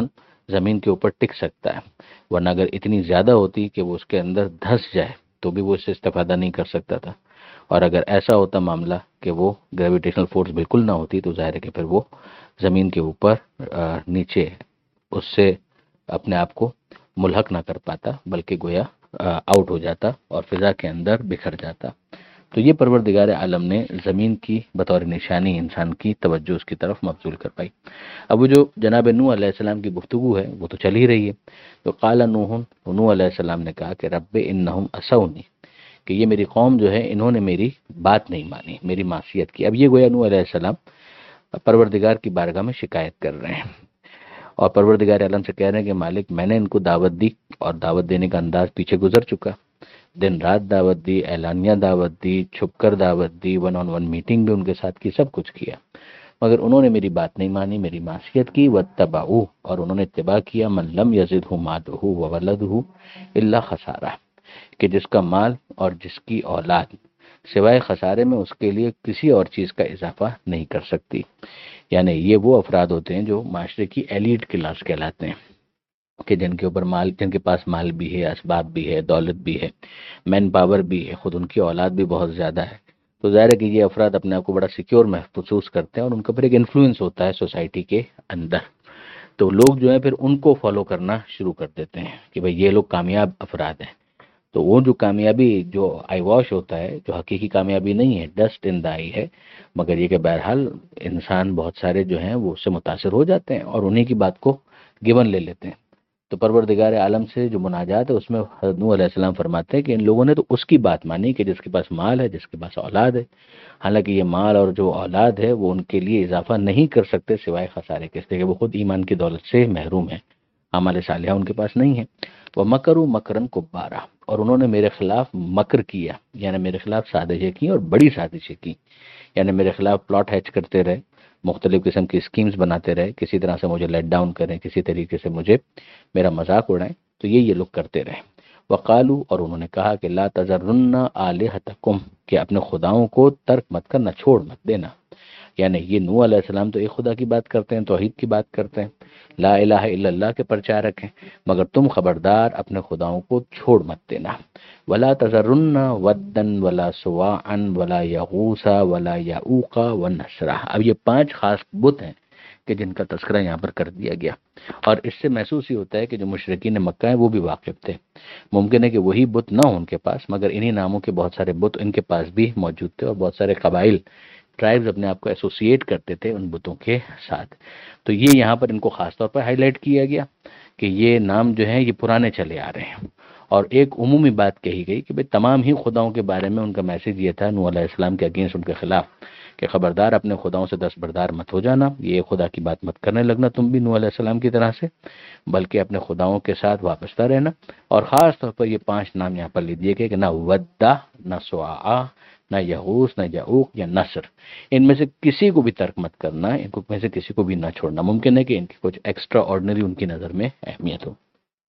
زمین کے اوپر ٹک سکتا ہے، ورنہ اگر اتنی زیادہ ہوتی کہ وہ اس کے اندر دھس جائے تو بھی وہ اس سے استفادہ نہیں کر سکتا تھا، اور اگر ایسا ہوتا معاملہ کہ وہ گریویٹیشنل فورس بالکل نہ ہوتی تو ظاہر ہے کہ پھر وہ زمین کے اوپر نیچے اس سے اپنے آپ کو ملحق نہ کر پاتا، بلکہ گویا آؤٹ ہو جاتا اور فضا کے اندر بکھر جاتا۔ تو یہ پروردگار عالم نے زمین کی بطور نشانی انسان کی توجہ اس کی طرف مبذول کر پائی۔ اب وہ جو جناب نوح علیہ السلام کی گفتگو ہے وہ تو چل ہی رہی ہے، تو قال نوح علیہ السلام نے کہا کہ رب انہم عصونی، کہ یہ میری قوم جو ہے انہوں نے میری بات نہیں مانی، میری معصیت کی۔ اب یہ گویا نوح علیہ السلام پروردگار کی بارگاہ میں شکایت کر رہے ہیں، اور پروردگار عالم سے کہہ رہے ہیں کہ مالک میں نے ان کو دعوت دی، اور دعوت دینے کا انداز پیچھے گزر چکا، دن رات دعوت دی، اعلانیہ دعوت دی، چھپ کر دعوت دی، 1-on-1 میٹنگ بھی ان کے ساتھ کی، سب کچھ کیا، مگر انہوں نے میری بات نہیں مانی، میری معصیت کی، واتبعوا، اور انہوں نے اتباع کیا، من لم یزدہ مالہ وولدہ الا خسارہ، کہ جس کا مال اور جس کی اولاد سوائے خسارے میں اس کے لیے کسی اور چیز کا اضافہ نہیں کر سکتی۔ یعنی یہ وہ افراد ہوتے ہیں جو معاشرے کی ایلیٹ کلاس کہلاتے ہیں، کہ جن کے اوپر مال، جن کے پاس مال بھی ہے، اسباب بھی ہے، دولت بھی ہے، مین پاور بھی ہے، خود ان کی اولاد بھی بہت زیادہ ہے، تو ظاہر ہے کہ یہ افراد اپنے آپ کو بڑا سیکیور محسوس کرتے ہیں، اور ان کا پھر ایک انفلوئنس ہوتا ہے سوسائٹی کے اندر، تو لوگ جو ہیں پھر ان کو فالو کرنا شروع کر دیتے ہیں کہ بھئی یہ لوگ کامیاب افراد ہیں۔ تو وہ جو کامیابی جو آئی واش ہوتا ہے، جو حقیقی کامیابی نہیں ہے، ڈسٹ ان دا آئی ہے، مگر یہ کہ بہرحال انسان بہت سارے جو ہیں وہ اس سے متاثر ہو جاتے ہیں اور انہی کی بات کو گیون لے لیتے ہیں۔ تو پروردگار عالم سے جو مناجات ہے اس میں حضرت نوح علیہ السلام فرماتے ہیں کہ ان لوگوں نے تو اس کی بات مانی کہ جس کے پاس مال ہے، جس کے پاس اولاد ہے، حالانکہ یہ مال اور جو اولاد ہے وہ ان کے لیے اضافہ نہیں کر سکتے سوائے خسارے کے، اس لیے کہ وہ خود ایمان کی دولت سے محروم ہیں، اعمال صالحہ ان کے پاس نہیں ہے۔ وَمَكَرُوا مَكْرًا كُبَّارًا، اور انہوں نے میرے خلاف مکر کیا، یعنی میرے خلاف سازشیں کی اور بڑی سازشیں کی، یعنی میرے خلاف پلاٹ ہیچ کرتے رہے، مختلف قسم کی اسکیمز بناتے رہے، کسی طرح سے مجھے لیٹ ڈاؤن کریں، کسی طریقے سے مجھے میرا مذاق اڑائیں، تو یہ لوگ کرتے رہے۔ وقالو، اور انہوں نے کہا کہ لا تذرن آلہتکم، کہ اپنے خداؤں کو ترک مت کرنا، چھوڑ مت دینا، یعنی یہ نوح علیہ السلام تو ایک خدا کی بات کرتے ہیں، توحید کی بات کرتے ہیں، لا الہ الا اللہ کے پرچارک ہیں، مگر تم خبردار اپنے خداؤں کو چھوڑ مت دینا۔ ولا تذرن ودا ولا سواعا ولا یغوث ولا یعوق ونسرا، اب یہ 5 خاص بت ہیں کہ جن کا تذکرہ یہاں پر کر دیا گیا، اور اس سے محسوس ہی ہوتا ہے کہ جو مشرکین مکہ ہیں وہ بھی واقف تھے، ممکن ہے کہ وہی بت نہ ہوں ان کے پاس، مگر انہی ناموں کے بہت سارے بت ان کے پاس بھی موجود تھے، اور بہت سارے قبائل، ٹرائبز اپنے آپ کو ایسوسیٹ کرتے تھے ان بتوں کے ساتھ۔ تو یہ یہاں پر ان کو خاص طور پر ہائی لائٹ کیا گیا کہ یہ نام جو ہیں یہ پرانے چلے آ رہے ہیں، اور ایک عمومی بات کہی گئی کہ تمام ہی خداؤں کے بارے میں ان کا میسج یہ تھا نوح علیہ السلام کے اگینسٹ، ان کے خلاف، کہ خبردار اپنے خداؤں سے دستبردار مت ہو جانا، یہ خدا کی بات مت کرنے لگنا تم بھی نوح علیہ السلام کی طرح سے، بلکہ اپنے خداؤں کے ساتھ وابستہ رہنا، اور خاص طور پر یہ 5 نام یہاں پر لے دیے گئے کہ نہ ودا، نہ سواعا، نہ یغوث، نہ یعوق یا نصر، ان میں سے کسی کو بھی ترک مت کرنا، ان کو میں سے کسی کو بھی نہ چھوڑنا، ممکن ہے کہ ان کی کچھ ایکسٹرا آرڈنری ان کی نظر میں اہمیت ہو،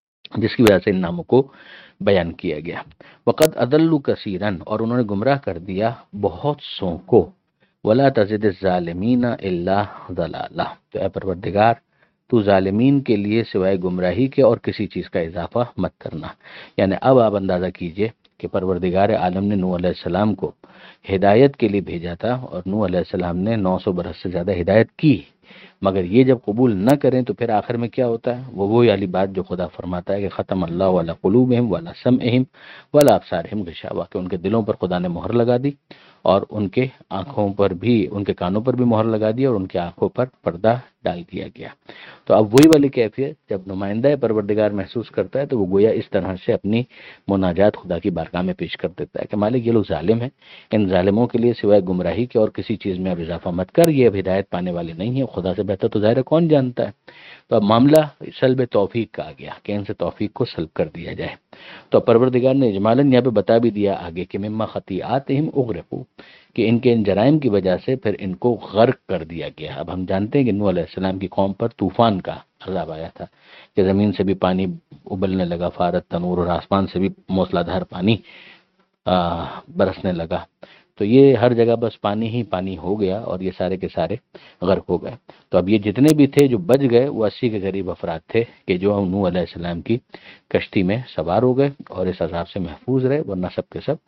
جس کی وجہ سے ان ناموں کو بیان کیا گیا۔ وقد اضلوا کثیرا، اور انہوں نے گمراہ کر دیا بہت سو کو، ولا تزد الظالمین الا ضلالا، تو اے پروردگار تو ظالمین کے لیے سوائے گمراہی کے اور کسی چیز کا اضافہ مت کرنا۔ یعنی اب آپ اندازہ کیجئے کہ پروردگار عالم نے نوح علیہ السلام کو ہدایت کے لیے بھیجا تھا، اور نوح علیہ السلام نے 900 برس سے زیادہ ہدایت کی، مگر یہ جب قبول نہ کریں تو پھر آخر میں کیا ہوتا ہے، وہ وہی والی بات جو خدا فرماتا ہے کہ ختم اللہ علی قلوبہم وعلی سمعہم وعلی ابصارہم غشاوہ، کہ ان کے دلوں پر خدا نے مہر لگا دی، اور ان کے آنکھوں پر بھی، ان کے کانوں پر بھی مہر لگا دی، اور ان کے آنکھوں پر پردہ ڈال دیا گیا۔ تو اب وہی والی کیفیت جب نمائندہ پروردگار محسوس کرتا ہے تو وہ گویا اس طرح سے اپنی مناجات خدا کی بارگاہ میں پیش کر دیتا ہے کہ مالک یہ لوگ ظالم ہیں، ان ظالموں کے لیے سوائے گمراہی کے اور کسی چیز میں اب اضافہ مت کر، یہ اب ہدایت پانے والے نہیں ہیں، خدا سے بہتر تو ظاہر ہے کون جانتا ہے۔ تو اب معاملہ سلب توفیق کا آ گیا کہ ان سے توفیق کو سلب کر دیا جائے۔ تو پروردگار نے اجمالاً یہاں پہ بتا بھی دیا آگے کہ مما خطیئاتہم اغرقوا، کہ ان کے ان جرائم کی وجہ سے پھر ان کو غرق کر دیا گیا۔ اب ہم جانتے ہیں کہ نوح علیہ السلام کی قوم پر طوفان کا عذاب آیا تھا کہ زمین سے بھی پانی ابلنے لگا، فارت تنور، اور آسمان سے بھی موسلا دھار پانی برسنے لگا۔ تو یہ ہر جگہ بس پانی ہی پانی ہو گیا اور یہ سارے کے سارے غرق ہو گئے۔ تو اب یہ جتنے بھی تھے جو بچ گئے وہ 80 کے قریب افراد تھے کہ جو نوح علیہ السلام کی کشتی میں سوار ہو گئے اور اس عذاب سے محفوظ رہے، ورنہ سب کے سب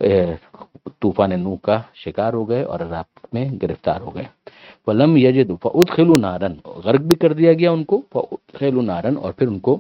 طوفان نوح کا شکار ہو گئے اور عذاب میں گرفتار ہو گئے۔ فلم یجدوا فادخلوا نارا، غرق بھی کر دیا گیا ان کو، فادخلوا نارا، اور پھر ان کو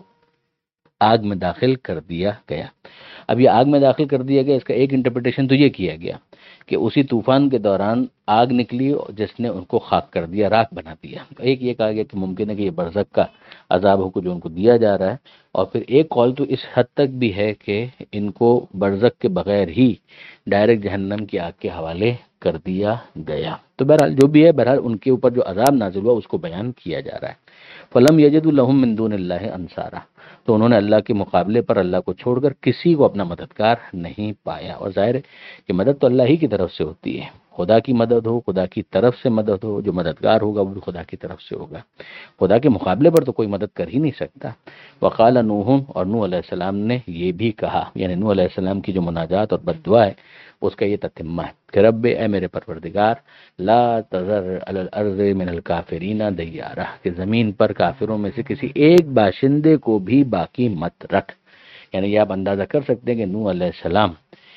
آگ میں داخل کر دیا گیا۔ اب یہ آگ میں داخل کر دیا گیا، اس کا ایک انٹرپریٹیشن تو یہ کیا گیا کہ اسی طوفان کے دوران آگ نکلی جس نے ان کو خاک کر دیا، راکھ بنا دیا۔ ایک یہ کہا گیا کہ ممکن ہے کہ یہ برزخ کا عذاب ہو جو ان کو دیا جا رہا ہے، اور پھر ایک قول تو اس حد تک بھی ہے کہ ان کو برزخ کے بغیر ہی ڈائریکٹ جہنم کی آگ کے حوالے کر دیا گیا۔ تو بہرحال جو بھی ہے، بہرحال ان کے اوپر جو عذاب نازل ہوا اس کو بیان کیا جا رہا ہے۔ فلم یجدوا لهم من دون اللہ انصارا، تو انہوں نے اللہ کے مقابلے پر اللہ کو چھوڑ کر کسی کو اپنا مددگار نہیں پایا۔ اور ظاہر ہے کہ مدد تو اللہ ہی کی طرف سے ہوتی ہے، خدا کی مدد ہو، خدا کی طرف سے مدد ہو، جو مددگار ہوگا وہ بھی خدا کی طرف سے ہوگا، خدا کے مقابلے پر تو کوئی مدد کر ہی نہیں سکتا۔ وقال نوح، اور نوح علیہ السلام نے یہ بھی کہا، یعنی نوح علیہ السلام کی جو مناجات اور بد دعا ہے اس کا یہ تتمہ ہے کہ رب، اے میرے پروردگار، لا تذر علی الارض من الکافرین دیارہ، کہ زمین پر کافروں میں سے کسی ایک باشندے کو بھی باقی مت رکھ۔ یعنی یہ آپ اندازہ کر سکتے ہیں کہ نوح علیہ السلام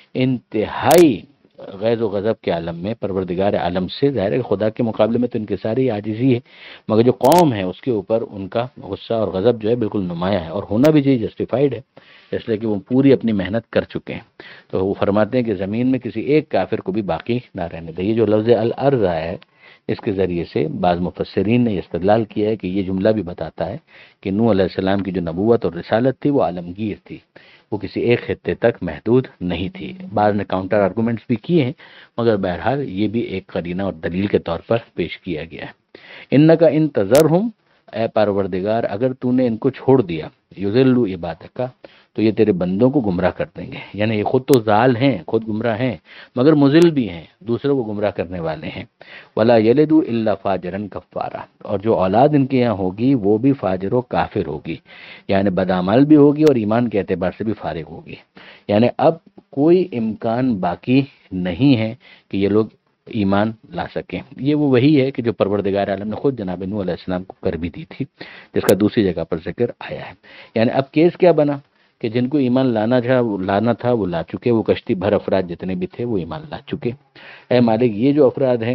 انتہائی غیظ و غضب کے عالم میں پروردگار عالم سے، ظاہر ہے خدا کے مقابلے میں تو ان کی ساری عاجزی ہے، مگر جو قوم ہے اس کے اوپر ان کا غصہ اور غضب جو ہے بالکل نمایاں ہے، اور ہونا بھی چاہیے، جسٹیفائیڈ ہے، اس لیے کہ وہ پوری اپنی محنت کر چکے ہیں۔ تو وہ فرماتے ہیں کہ زمین میں کسی ایک کافر کو بھی باقی نہ رہنے دے۔ یہ جو لفظ الارض آیا ہے اس کے ذریعے سے بعض مفسرین نے استدلال کیا ہے کہ یہ جملہ بھی بتاتا ہے کہ نوح علیہ السلام کی جو نبوت اور رسالت تھی وہ عالمگیر تھی، وہ کسی ایک خطے تک محدود نہیں تھی۔ بعض نے کاؤنٹر آرگومنٹس بھی کیے ہیں، مگر بہرحال یہ بھی ایک قرینہ اور دلیل کے طور پر پیش کیا گیا ہے۔ انکا ان تذرہم، اے پروردگار اگر تو نے ان کو چھوڑ دیا، یضلوا عبادک، تو یہ تیرے بندوں کو گمراہ کر دیں گے۔ یعنی یہ خود تو ضال ہیں، خود گمراہ ہیں، مگر مضل بھی ہیں، دوسروں کو گمراہ کرنے والے ہیں۔ ولا یلدوا الا فاجرا کفارا، اور جو اولاد ان کے یہاں ہوگی وہ بھی فاجر و کافر ہوگی، یعنی بدعمل بھی ہوگی اور ایمان کے اعتبار سے بھی فارغ ہوگی۔ یعنی اب کوئی امکان باقی نہیں ہے کہ یہ لوگ ایمان لا سکیں۔ یہ وہ وہی ہے کہ جو پروردگار عالم نے خود جناب نوح علیہ السلام کو کر بھی دی تھی، جس کا دوسری جگہ پر ذکر آیا ہے۔ یعنی اب کیس کیا بنا کہ جن کو ایمان لانا تھا وہ لا چکے، وہ کشتی بھر افراد جتنے بھی تھے وہ ایمان لا چکے۔ اے مالک، یہ جو افراد ہیں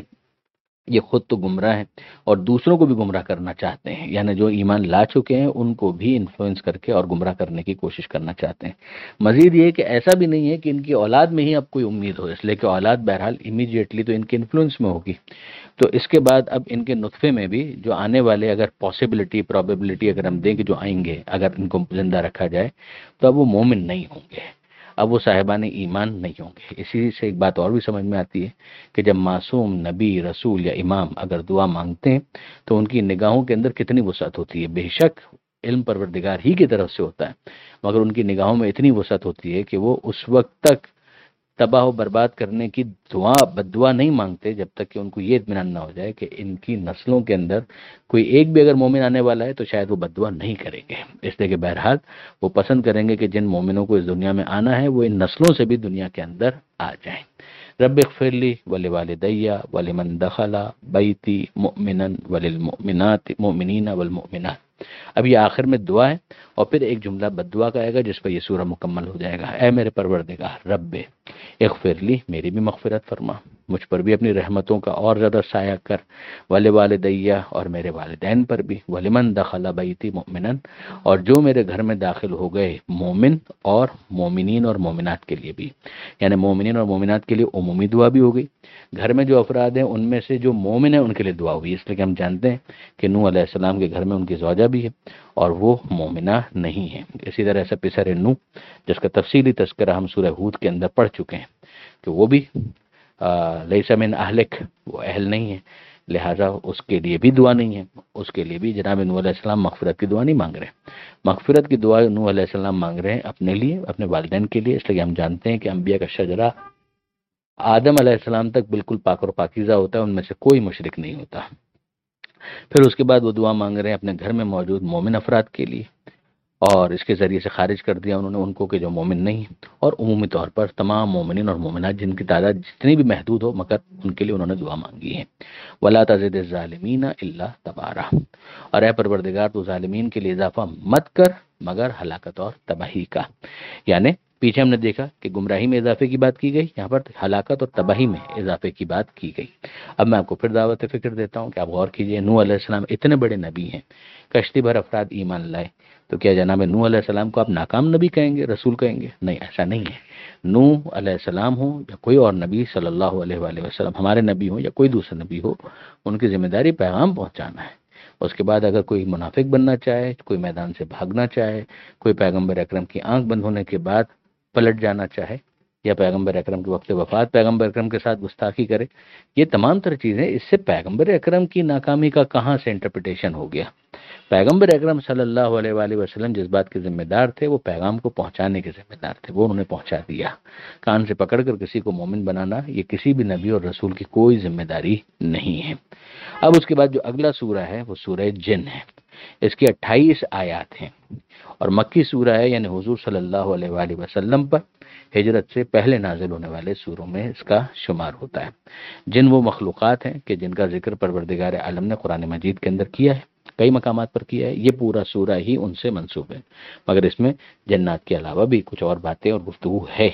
یہ خود تو گمراہ ہیں اور دوسروں کو بھی گمراہ کرنا چاہتے ہیں، یعنی جو ایمان لا چکے ہیں ان کو بھی انفلوئنس کر کے اور گمراہ کرنے کی کوشش کرنا چاہتے ہیں۔ مزید یہ کہ ایسا بھی نہیں ہے کہ ان کی اولاد میں ہی اب کوئی امید ہو، اس لیے کہ اولاد بہرحال امیڈیٹلی تو ان کے انفلوئنس میں ہوگی، تو اس کے بعد اب ان کے نطفے میں بھی جو آنے والے اگر پاسبلٹی پروبیبلٹی اگر ہم دیں کہ جو آئیں گے اگر ان کو زندہ رکھا جائے تو اب وہ مومن نہیں ہوں گے، اب وہ صاحبان ایمان نہیں ہوں گے۔ اسی سے ایک بات اور بھی سمجھ میں آتی ہے کہ جب معصوم نبی، رسول یا امام اگر دعا مانگتے ہیں تو ان کی نگاہوں کے اندر کتنی وسعت ہوتی ہے۔ بے شک علم پروردگار ہی کی طرف سے ہوتا ہے، مگر ان کی نگاہوں میں اتنی وسعت ہوتی ہے کہ وہ اس وقت تک تباہ و برباد کرنے کی بد دعا نہیں مانگتے جب تک کہ ان کو یہ اطمینان نہ ہو جائے کہ ان کی نسلوں کے اندر کوئی ایک بھی اگر مومن آنے والا ہے تو شاید وہ بد دعا نہیں کریں گے، اس لیے کہ بہرحال وہ پسند کریں گے کہ جن مومنوں کو اس دنیا میں آنا ہے وہ ان نسلوں سے بھی دنیا کے اندر آ جائیں۔ رب اغفر لی ولوالدی ولمن دخل بیتی مؤمنا وللمؤمنین والمؤمنات۔ اب یہ آخر میں دعا ہے اور پھر ایک جملہ بد دعا کا آئے گا جس پر یہ سورہ مکمل ہو جائے گا۔ اے میرے پروردگار، رب اغفر لی، میری بھی مغفرت فرما، مجھ پر بھی اپنی رحمتوں کا اور زیادہ سایہ کر، ولوالدی، اور میرے والدین پر بھی، ولمن دخل بیتی مؤمنا، اور جو میرے گھر میں داخل ہو گئے مومن اور مومنین اور مومنات کے لیے بھی، یعنی مومنین اور مومنات کے لیے عمومی دعا بھی ہو گئی، گھر میں جو افراد ہیں ان میں سے جو مومن ہیں ان کے لیے دعا ہوئی، اس لیے کہ ہم جانتے ہیں کہ نوح علیہ السلام کے گھر میں ان کی زوجہ بھی ہے اور وہ مومنہ نہیں ہے۔ اسی طرح ایسا پسر نوح جس کا تفصیلی تذکرہ ہم سورہ ہود کے اندر پڑھ چکے ہیں کہ وہ بھی لیس من اہلک، وہ اہل نہیں ہے، لہٰذا اس کے لیے بھی دعا نہیں ہے، اس کے لیے بھی جناب نوح علیہ السلام مغفرت کی دعا نہیں مانگ رہے، مغفرت کی دعا نوح علیہ السلام مانگ رہے ہیں اپنے لیے، اپنے والدین کے لیے، اس لیے ہم جانتے ہیں کہ انبیاء کا شجرہ آدم علیہ السلام تک بالکل پاک اور پاکیزہ ہوتا ہے، ان میں سے کوئی مشرک نہیں ہوتا۔ پھر اس کے بعد وہ دعا مانگ رہے ہیں اپنے گھر میں موجود مومن افراد کے لیے، اور اس کے ذریعے سے خارج کر دیا انہوں نے ان کو کہ جو مومن نہیں ہیں، اور عمومی طور پر تمام مومنین اور مومنات جن کی تعداد جتنی بھی محدود ہو مگر ان کے لیے انہوں نے دعا مانگی ہے۔ وَلَا تَزِدِ الظَّالِمِينَ إِلَّا تَبَارًا، اور اے پروردگار تو ظالمین کے لیے اضافہ مت کر مگر ہلاکت اور تباہی کا۔ یعنی پیچھے ہم نے دیکھا کہ گمراہی میں اضافے کی بات کی گئی، یہاں پر ہلاکت اور تباہی میں اضافے کی بات کی گئی۔ اب میں آپ کو پھر دعوت فکر دیتا ہوں کہ آپ غور کیجئے، نوح علیہ السلام اتنے بڑے نبی ہیں، کشتی بھر افراد ایمان لائے، تو کیا جناب نوح علیہ السلام کو آپ ناکام نبی کہیں گے، رسول کہیں گے؟ نہیں، ایسا نہیں ہے۔ نوح علیہ السلام ہو یا کوئی اور نبی صلی اللہ علیہ وآلہ وسلم، ہمارے نبی ہو یا کوئی دوسرا نبی ہو، ان کی ذمہ داری پیغام پہنچانا ہے۔ اس کے بعد اگر کوئی منافق بننا چاہے، کوئی میدان سے بھاگنا چاہے، کوئی پیغمبر اکرم کی آنکھ بند ہونے کے بعد پلٹ جانا چاہے، یا پیغمبر اکرم کے وقت وفات پیغمبر اکرم کے ساتھ گستاخی کرے، یہ تمام تر چیزیں، اس سے پیغمبر اکرم کی ناکامی کا کہاں سے انٹرپریٹیشن ہو گیا؟ پیغمبر اکرم صلی اللہ علیہ وآلہ وسلم جس بات کے ذمہ دار تھے، وہ پیغام کو پہنچانے کے ذمہ دار تھے، وہ انہوں نے پہنچا دیا۔ کان سے پکڑ کر کسی کو مومن بنانا یہ کسی بھی نبی اور رسول کی کوئی ذمہ داری نہیں ہے۔ اب اس کے بعد جو اگلا سورہ ہے وہ سورہ جن ہے، اس کی 28 آیات ہیں، اور مکی سورہ ہے، یعنی حضور صلی اللہ علیہ وآلہ وسلم پر ہجرت سے پہلے نازل ہونے والے سوروں میں اس کا شمار ہوتا ہے۔ جن وہ مخلوقات ہیں کہ جن کا ذکر پروردگار عالم نے قرآن مجید کے اندر کیا ہے، کئی مقامات پر کیا ہے، یہ پورا سورہ ہی ان سے منسوب ہے، مگر اس میں جنات کے علاوہ بھی کچھ اور باتیں اور گفتگو ہے۔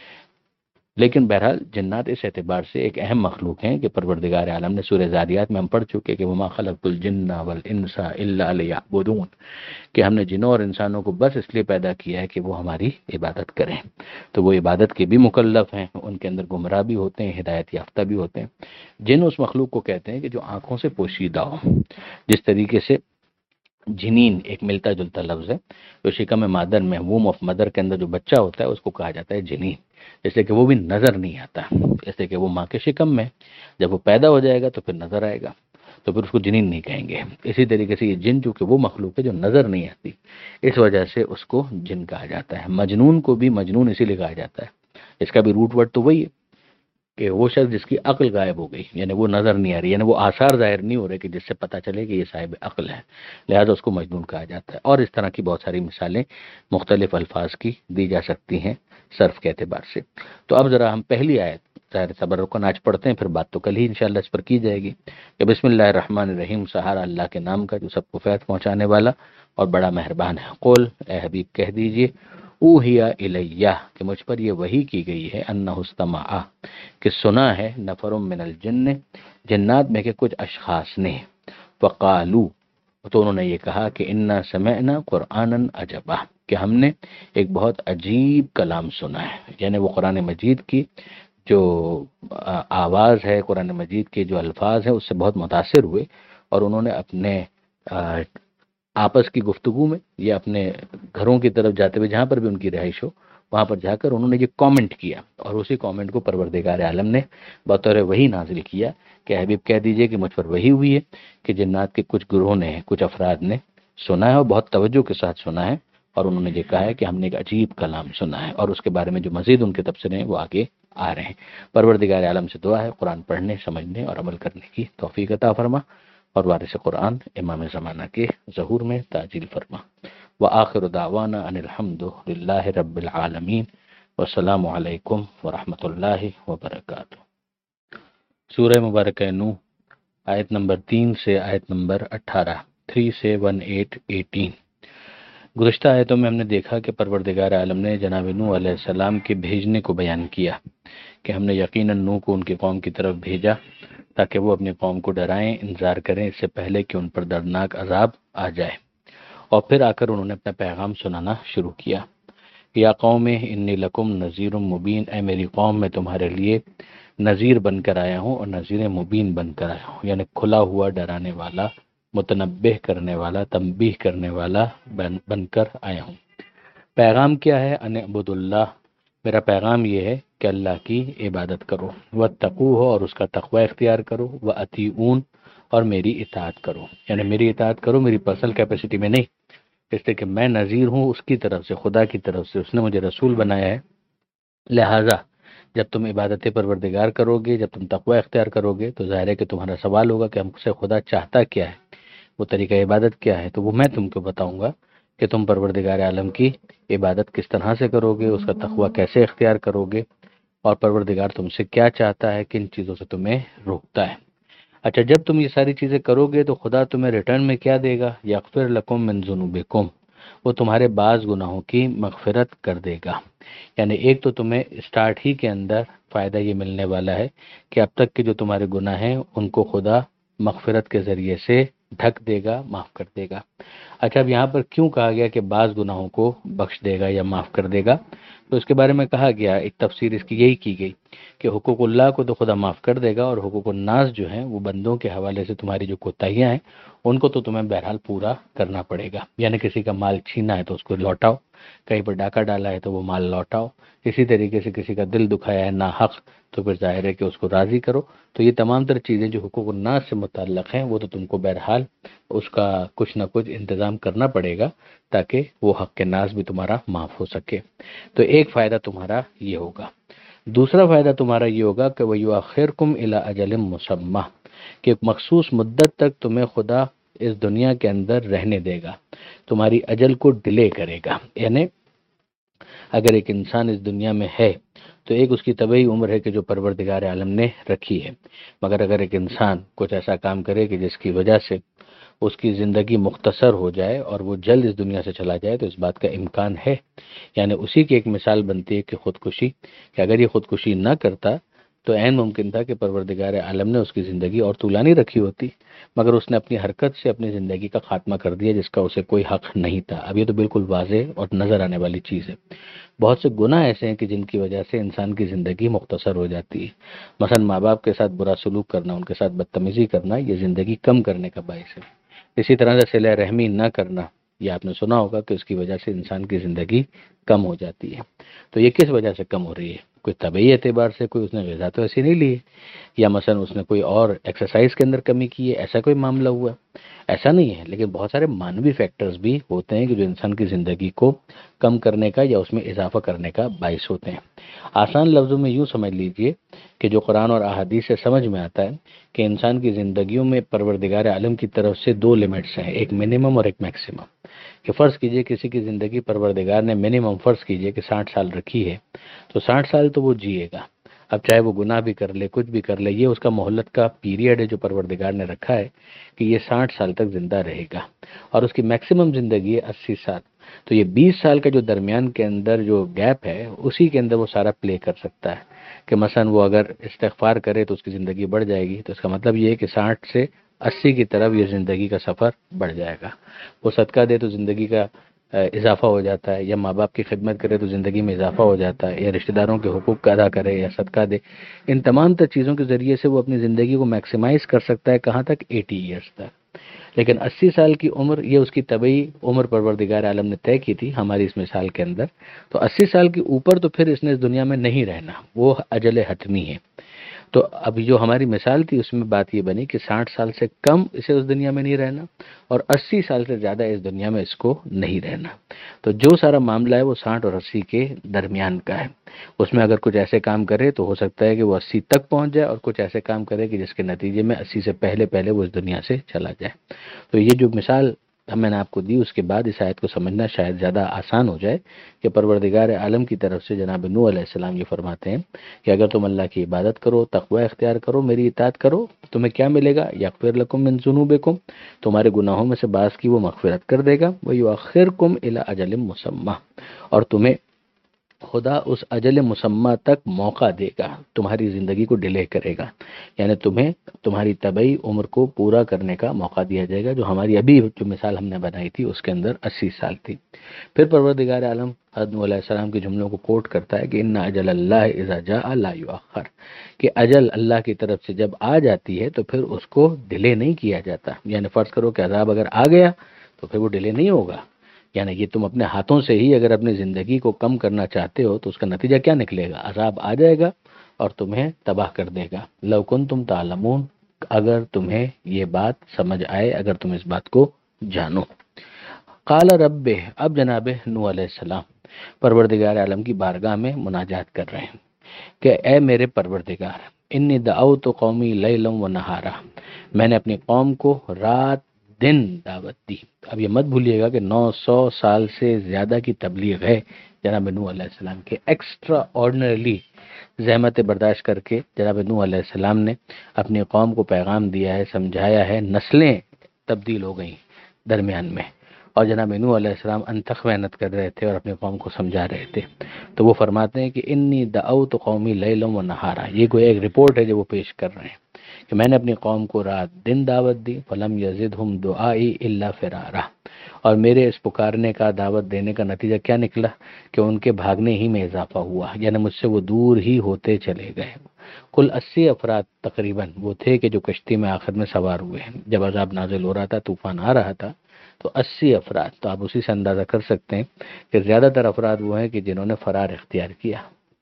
لیکن بہرحال جنات اس اعتبار سے ایک اہم مخلوق ہیں کہ پروردگار عالم نے سورہ ذاریات میں ہم پڑھ چکے کہ وما خلقت الجن والانس الا لیعبدون، کہ ہم نے جنوں اور انسانوں کو بس اس لیے پیدا کیا ہے کہ وہ ہماری عبادت کریں۔ تو وہ عبادت کے بھی مکلف ہیں، ان کے اندر گمراہ بھی ہوتے ہیں، ہدایت یافتہ بھی ہوتے ہیں۔ جن اس مخلوق کو کہتے ہیں کہ جو آنکھوں سے پوشیدہ ہو، جس طریقے سے جنین ایک ملتا جلتا لفظ ہے، جو شکم مادر میں ووم آف مدر کے اندر جو بچہ ہوتا ہے اس کو کہا جاتا ہے جنین، اس لیے کہ وہ بھی نظر نہیں آتا، اس لیے کہ وہ ماں کے شکم میں، جب وہ پیدا ہو جائے گا تو پھر نظر آئے گا، تو پھر اس کو جنین نہیں کہیں گے۔ اسی طریقے سے یہ جن چونکہ وہ مخلوق ہے جو نظر نہیں آتی، اس وجہ سے اس کو جن کہا جاتا ہے۔ مجنون کو بھی مجنون اسی لیے کہا جاتا ہے، اس کا بھی روٹ ورڈ تو وہی ہے کہ وہ شخص جس کی عقل غائب ہو گئی، یعنی وہ نظر نہیں آ رہی، یعنی وہ آثار ظاہر نہیں ہو رہے کہ جس سے پتہ چلے کہ یہ صاحب عقل ہے، لہذا اس کو مجنون کہا جاتا ہے۔ اور اس طرح کی بہت ساری مثالیں مختلف الفاظ کی دی جا سکتی ہیں صرف کے اعتبار سے۔ تو اب ذرا ہم پہلی آیت ظاہر تبرکن آج پڑھتے ہیں، پھر بات تو کل ہی انشاءاللہ اس پر کی جائے گی کہ بسم اللہ الرحمن الرحیم، سہارا اللہ کے نام کا جو سب کو فیض پہنچانے والا اور بڑا مہربان ہے۔ قول، اے حبیب کہہ دیجئے، اوحیا الیہ، کہ مجھ پر یہ وحی کی گئی ہے، انہ استمع، کہ سنا ہے، نفر من الجن، جنات میں کے کچھ اشخاص نے، فقالو، تو انہوں نے یہ کہا کہ انا سمعنا قرآنا عجبا، کہ ہم نے ایک بہت عجیب کلام سنا ہے، یعنی وہ قرآن مجید کی جو آواز ہے، قرآن مجید کے جو الفاظ ہیں اس سے بہت متاثر ہوئے، اور انہوں نے اپنے آپس کی گفتگو میں یا اپنے گھروں کی طرف جاتے ہوئے جہاں پر بھی ان کی رہائش ہو وہاں پر جا کر انہوں نے یہ کامنٹ کیا، اور اسی کامنٹ کو پروردگار عالم نے بطور وحی نازل کیا کہ حبیب کہہ دیجئے کہ مجھ پر وحی ہوئی ہے کہ جنات کے کچھ گروہ نے، کچھ افراد نے سنا ہے، اور بہت توجہ کے ساتھ سنا ہے، اور انہوں نے یہ کہا ہے کہ ہم نے ایک عجیب کلام سنا ہے، اور اس کے بارے میں جو مزید ان کے تبصرے ہیں وہ آگے آ رہے ہیں۔ پروردگار عالم سے دعا ہے قرآن پڑھنے، سمجھنے اور عمل کرنے کی توفیق عطا فرما، اور وارث قرآن امام زمانہ کے ظہور میں تعجیل فرما۔ وآخر دعوانا ان الحمد للہ رب العالمین، والسلام علیکم ورحمۃ اللہ وبرکاتہ۔ سورہ مبارکہ نوح، آیت نمبر 3 سے آیت نمبر 18، 3 سے 18۔ گزشتہ آیتوں میں ہم نے دیکھا کہ پروردگار عالم نے جناب نوح علیہ السلام کے بھیجنے کو بیان کیا کہ ہم نے یقیناً نوح کو ان کی قوم کی طرف بھیجا تاکہ وہ اپنی قوم کو ڈرائیں، انذار کریں اس سے پہلے کہ ان پر دردناک عذاب آ جائے، اور پھر آ کر انہوں نے اپنا پیغام سنانا شروع کیا۔ یا قوم انی لکم نذیر مبین، اے میری قوم میں تمہارے لیے نذیر بن کر آیا ہوں، اور نذیر مبین بن کر آیا ہوں، یعنی کھلا ہوا ڈرانے والا، متنبہ کرنے والا، تنبیہ کرنے والا بن کر آیا ہوں۔ پیغام کیا ہے؟ ان اعبد اللہ، میرا پیغام یہ ہے کہ اللہ کی عبادت کرو، واتقوہ، اور اس کا تقوی اختیار کرو، واطیعون، اور میری اطاعت کرو، یعنی میری اطاعت کرو میری پرسنل کیپیسٹی میں نہیں، اس لیے کہ میں نذیر ہوں اس کی طرف سے، خدا کی طرف سے، اس نے مجھے رسول بنایا ہے، لہٰذا جب تم عبادت پروردگار کرو گے، جب تم تقوی اختیار کرو گے، تو ظاہر ہے کہ تمہارا سوال ہوگا کہ ہم سے خدا چاہتا کیا ہے، وہ طریقہ عبادت کیا ہے، تو وہ میں تم کو بتاؤں گا کہ تم پروردگار عالم کی عبادت کس طرح سے کرو گے، اس کا تقوی کیسے اختیار کرو گے، اور پروردگار تم سے کیا چاہتا ہے، کن چیزوں سے تمہیں روکتا ہے۔ اچھا، جب تم یہ ساری چیزیں کرو گے تو خدا تمہیں ریٹرن میں کیا دے گا؟ یغفر لکم من ذنوبکم، وہ تمہارے بعض گناہوں کی مغفرت کر دے گا۔ یعنی ایک تو تمہیں اسٹارٹ ہی کے اندر فائدہ یہ ملنے والا ہے کہ اب تک کے جو تمہارے گناہ ہیں ان کو خدا مغفرت کے ذریعے سے ڈھک دے گا، معاف کر دے گا۔ اچھا، اب یہاں پر کیوں کہا گیا کہ بعض گناہوں کو بخش دے گا یا معاف کر دے گا؟ تو اس کے بارے میں کہا گیا، ایک تفسیر اس کی یہی کی گئی کہ حقوق اللہ کو تو خدا معاف کر دے گا، اور حقوق الناس جو ہیں وہ بندوں کے حوالے سے تمہاری جو کوتاہیاں ہیں ان کو تو تمہیں بہرحال پورا کرنا پڑے گا۔ یعنی کسی کا مال چھینا ہے تو اس کو لوٹاؤ، کہیں پر ڈاکہ ڈالا ہے تو وہ مال لوٹاؤ، اسی طریقے سے کسی کا دل دکھایا ہے ناحق تو پھر ظاہر ہے کہ اس کو راضی کرو۔ تو یہ تمام تر چیزیں جو حقوق الناس سے متعلق ہیں وہ تو تم کو بہرحال اس کا کچھ نہ کچھ انتظام کرنا پڑے گا تاکہ وہ حق کے ناز بھی تمہارا معاف ہو سکے۔ تو ایک فائدہ تمہارا یہ ہوگا۔ دوسرا فائدہ تمہارا یہ ہوگا کہ وَيُؤَخِّرْكُمْ إِلَىٰ أَجَلٍ مُّسَمًّى، کہ ایک مخصوص مدت تک تمہیں خدا اس دنیا کے اندر رہنے دے گا، تمہاری اجل کو ڈیلے کرے گا۔ یعنی اگر ایک انسان اس دنیا میں ہے تو ایک اس کی طبعی عمر ہے کہ جو پروردگار عالم نے رکھی ہے، مگر اگر ایک انسان کچھ ایسا کام کرے کہ جس کی وجہ سے اس کی زندگی مختصر ہو جائے اور وہ جلد اس دنیا سے چلا جائے تو اس بات کا امکان ہے۔ یعنی اسی کی ایک مثال بنتی ہے کہ خودکشی، کہ اگر یہ خودکشی نہ کرتا تو عین ممکن تھا کہ پروردگار عالم نے اس کی زندگی اور طولانی رکھی ہوتی، مگر اس نے اپنی حرکت سے اپنی زندگی کا خاتمہ کر دیا جس کا اسے کوئی حق نہیں تھا۔ اب یہ تو بالکل واضح اور نظر آنے والی چیز ہے۔ بہت سے گناہ ایسے ہیں کہ جن کی وجہ سے انسان کی زندگی مختصر ہو جاتی ہے۔ مثلا ماں باپ کے ساتھ برا سلوک کرنا، ان کے ساتھ بدتمیزی کرنا، یہ زندگی کم کرنے کا باعث ہے۔ اسی طرح سے صلہ رحمی نہ کرنا، یہ آپ نے سنا ہوگا کہ اس کی وجہ سے انسان کی زندگی کم ہو جاتی ہے۔ تو یہ کس وجہ سے کم ہو رہی ہے؟ کوئی طبعی اعتبار سے کوئی اس نے غذا تو ایسی نہیں لی ہے، یا مثلا اس نے کوئی اور ایکسرسائز کے اندر کمی کی ہے، ایسا کوئی معاملہ ہوا ہے؟ ایسا نہیں ہے، لیکن بہت سارے مانوی فیکٹرز بھی ہوتے ہیں کہ جو انسان کی زندگی کو کم کرنے کا یا اس میں اضافہ کرنے کا باعث ہوتے ہیں۔ آسان لفظوں میں یوں سمجھ لیجئے کہ جو قرآن اور احادیث سے سمجھ میں آتا ہے کہ انسان کی زندگیوں میں پروردگار عالم کی طرف سے دو لیمٹس ہیں، ایک منیمم اور ایک میکسیمم۔ کہ فرض کیجئے کسی کی زندگی پروردگار نے منیمم فرض کیجئے کہ 60 سال رکھی ہے، تو 60 سال تو وہ جیے گا، اب چاہے وہ گناہ بھی کر لے کچھ بھی کر لے، یہ اس کا مہلت کا پیریڈ ہے جو پروردگار نے رکھا ہے کہ یہ 60 سال تک زندہ رہے گا، اور اس کی میکسیمم زندگی ہے 80 سال۔ تو یہ 20 سال کا جو درمیان کے اندر جو گیپ ہے اسی کے اندر وہ سارا پلے کر سکتا ہے کہ مثلا وہ اگر استغفار کرے تو اس کی زندگی بڑھ جائے گی، تو اس کا مطلب یہ ہے کہ 60 سے 80 کی طرف یہ زندگی کا سفر بڑھ جائے گا۔ وہ صدقہ دے تو زندگی کا اضافہ ہو جاتا ہے، یا ماں باپ کی خدمت کرے تو زندگی میں اضافہ ہو جاتا ہے، یا رشتہ داروں کے حقوق کا ادا کرے یا صدقہ دے، ان تمام تر چیزوں کے ذریعے سے وہ اپنی زندگی کو میکسیمائز کر سکتا ہے۔ کہاں تک؟ 80 ایئرس تک۔ لیکن 80 سال کی عمر یہ اس کی طبعی عمر پروردگار عالم نے طے کی تھی ہماری اس مثال کے اندر، تو 80 سال کے اوپر تو پھر اس نے اس دنیا میں نہیں رہنا، وہ اجل حتمی ہے۔ تو اب جو ہماری مثال تھی اس میں بات یہ بنی کہ 60 سال سے کم اسے اس دنیا میں نہیں رہنا، اور 80 سال سے زیادہ اس دنیا میں اس کو نہیں رہنا۔ تو جو سارا معاملہ ہے وہ 60 اور 80 کے درمیان کا ہے۔ اس میں اگر کچھ ایسے کام کرے تو ہو سکتا ہے کہ وہ 80 تک پہنچ جائے، اور کچھ ایسے کام کرے کہ جس کے نتیجے میں 80 سے پہلے وہ اس دنیا سے چلا جائے۔ تو یہ جو مثال میں نے آپ کو دی اس کے بعد اس آیت کو سمجھنا شاید زیادہ آسان ہو جائے کہ پروردگار عالم کی طرف سے جناب نوح علیہ السلام یہ فرماتے ہیں کہ اگر تم اللہ کی عبادت کرو، تقوی اختیار کرو، میری اطاعت کرو، تمہیں کیا ملے گا؟ یغفر لکم من ذنوبکم، تمہارے گناہوں میں سے بعض کی وہ مغفرت کر دے گا، ویؤخرکم الی اجل مسمی، اور تمہیں خدا اس اجل مسمى تک موقع دے گا، تمہاری زندگی کو ڈیلے کرے گا، یعنی تمہیں تمہاری طبعی عمر کو پورا کرنے کا موقع دیا جائے گا، جو ہماری ابھی جو مثال ہم نے بنائی تھی اس کے اندر 80 سال تھی۔ پھر پروردگار عالم حضرت نوح علیہ السلام کے جملوں کو کوٹ کرتا ہے کہ ان اجل اللہ اذا جاء لا یؤخر، کہ اجل اللہ کی طرف سے جب آ جاتی ہے تو پھر اس کو ڈیلے نہیں کیا جاتا۔ یعنی فرض کرو کہ عذاب اگر آ گیا تو پھر وہ ڈیلے نہیں ہوگا، یعنی یہ تم اپنے ہاتھوں سے ہی اگر اپنی زندگی کو کم کرنا چاہتے ہو تو اس کا نتیجہ کیا نکلے گا؟ عذاب آ جائے گا اور تمہیں تباہ کر دے گا۔ لو کنتم تعلمون، اگر تمہیں یہ بات سمجھ آئے، اگر تم اس بات کو جانو۔ قال رب، اب جناب نوح علیہ السلام پروردگار عالم کی بارگاہ میں مناجات کر رہے ہیں کہ اے میرے پروردگار، انی دعوت قومی لیلا و نہارا، میں نے اپنی قوم کو رات دن دعوت دی۔ اب یہ مت بھولیے گا کہ 900 سال سے زیادہ کی تبلیغ ہے جناب نوح علیہ السلام کے۔ ایکسٹرا آرڈنریلی زحمت برداشت کر کے جناب نوح علیہ السلام نے اپنی قوم کو پیغام دیا ہے، سمجھایا ہے، نسلیں تبدیل ہو گئیں درمیان میں، اور جناب نوح علیہ السلام انتھک محنت کر رہے تھے اور اپنی قوم کو سمجھا رہے تھے۔ تو وہ فرماتے ہیں کہ انی دعوت قومی لیلا و نہارا، یہ کوئی ایک رپورٹ ہے جو وہ پیش کر رہے ہیں کہ میں نے اپنی قوم کو رات دن دعوت دی، فلم یزدہم دعائی الا فرارا، اور میرے اس پکارنے کا، دعوت دینے کا نتیجہ کیا نکلا کہ ان کے بھاگنے ہی میں اضافہ ہوا، یعنی مجھ سے وہ دور ہی ہوتے چلے گئے۔ کل 80 افراد تقریباً وہ تھے کہ جو کشتی میں آخر میں سوار ہوئے ہیں جب عذاب نازل ہو رہا تھا، طوفان آ رہا تھا، تو 80 افراد، تو آپ اسی سے اندازہ کر سکتے ہیں کہ زیادہ تر افراد وہ ہیں کہ جنہوں نے فرار اختیار کیا۔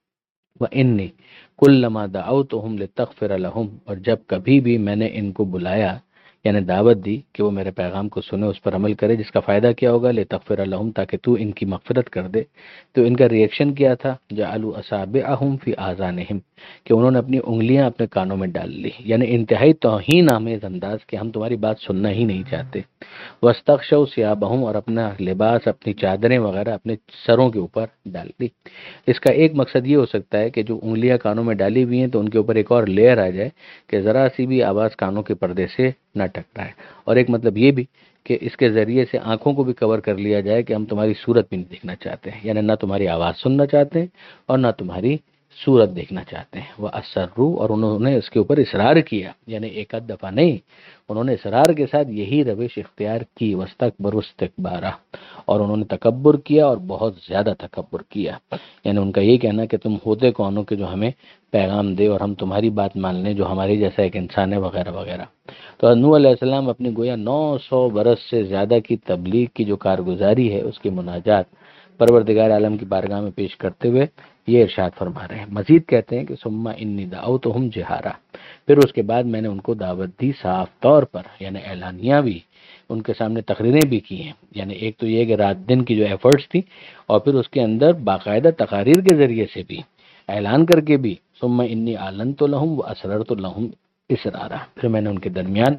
وَإِنِّي كُلَّمَا دَعَوْتُهُمْ لِتَغْفِرَ لَهُمْ، اور جب کبھی بھی میں نے ان کو بلایا، یعنی دعوت دی کہ وہ میرے پیغام کو سنے، اس پر عمل کرے، جس کا فائدہ کیا ہوگا، لِتَغْفِرَ لَهُمْ، تاکہ تو ان کی مغفرت کر دے، تو ان کا ریئیکشن کیا تھا، جَعَلُوا أَصَابِعَهُمْ فِي آذَانِهِمْ، کہ انہوں نے اپنی انگلیاں اپنے کانوں میں ڈال لی، یعنی انتہائی توہین آمیز انداز کہ ہم تمہاری بات سننا ہی نہیں چاہتے۔ وَاسْتَغْشَوْا ثِيَابَهُمْ، اور اپنا لباس، اپنی چادریں وغیرہ اپنے سروں کے اوپر ڈال دی۔ اس کا ایک مقصد یہ ہو سکتا ہے کہ جو انگلیاں کانوں میں ڈالی ہوئی ہیں تو ان کے اوپر ایک اور لیئر آ جائے کہ ذرا سی بھی آواز کانوں کے پردے سے نہ ٹکرائے، اور ایک مطلب یہ بھی کہ اس کے ذریعے سے آنکھوں کو بھی کور کر لیا جائے کہ ہم تمہاری صورت بھی نہیں دیکھنا چاہتے ہیں، یعنی نہ تمہاری آواز سننا چاہتے ہیں اور نہ تمہاری صورت دیکھنا چاہتے ہیں۔ وہ اسروا، اور انہوں نے اس کے اوپر اصرار کیا، یعنی ایک آدھ دفعہ نہیں، انہوں نے اصرار کے ساتھ یہی روش اختیار کی، واستکبروا استکبارا، اور انہوں نے تکبر کیا اور بہت زیادہ تکبر کیا، یعنی ان کا یہ کہنا کہ تم ہوتے کون ہو کہ جو ہمیں پیغام دے اور ہم تمہاری بات مان لیں جو ہماری جیسا ایک انسان ہے، وغیرہ وغیرہ۔ تو نوح علیہ السلام اپنی گویا 900 برس سے زیادہ کی تبلیغ کی جو کارگزاری ہے، اس کی مناجات پروردگار عالم کی بارگاہ میں پیش کرتے ہوئے یہ ارشاد فرما رہے ہیں۔ مزید کہتے ہیں کہ ثم انی دعوتہم جہارا، پھر اس کے بعد میں نے ان کو دعوت دی صاف طور پر، یعنی اعلانیہ بھی، ان کے سامنے تقریریں بھی کی ہیں، یعنی ایک تو یہ کہ رات دن کی جو ایفرٹس تھی، اور پھر اس کے اندر باقاعدہ تقاریر کے ذریعے سے بھی، اعلان کر کے بھی، ثم انی اعلنت لہم واسررت لہم اسرارا، پھر میں نے ان کے درمیان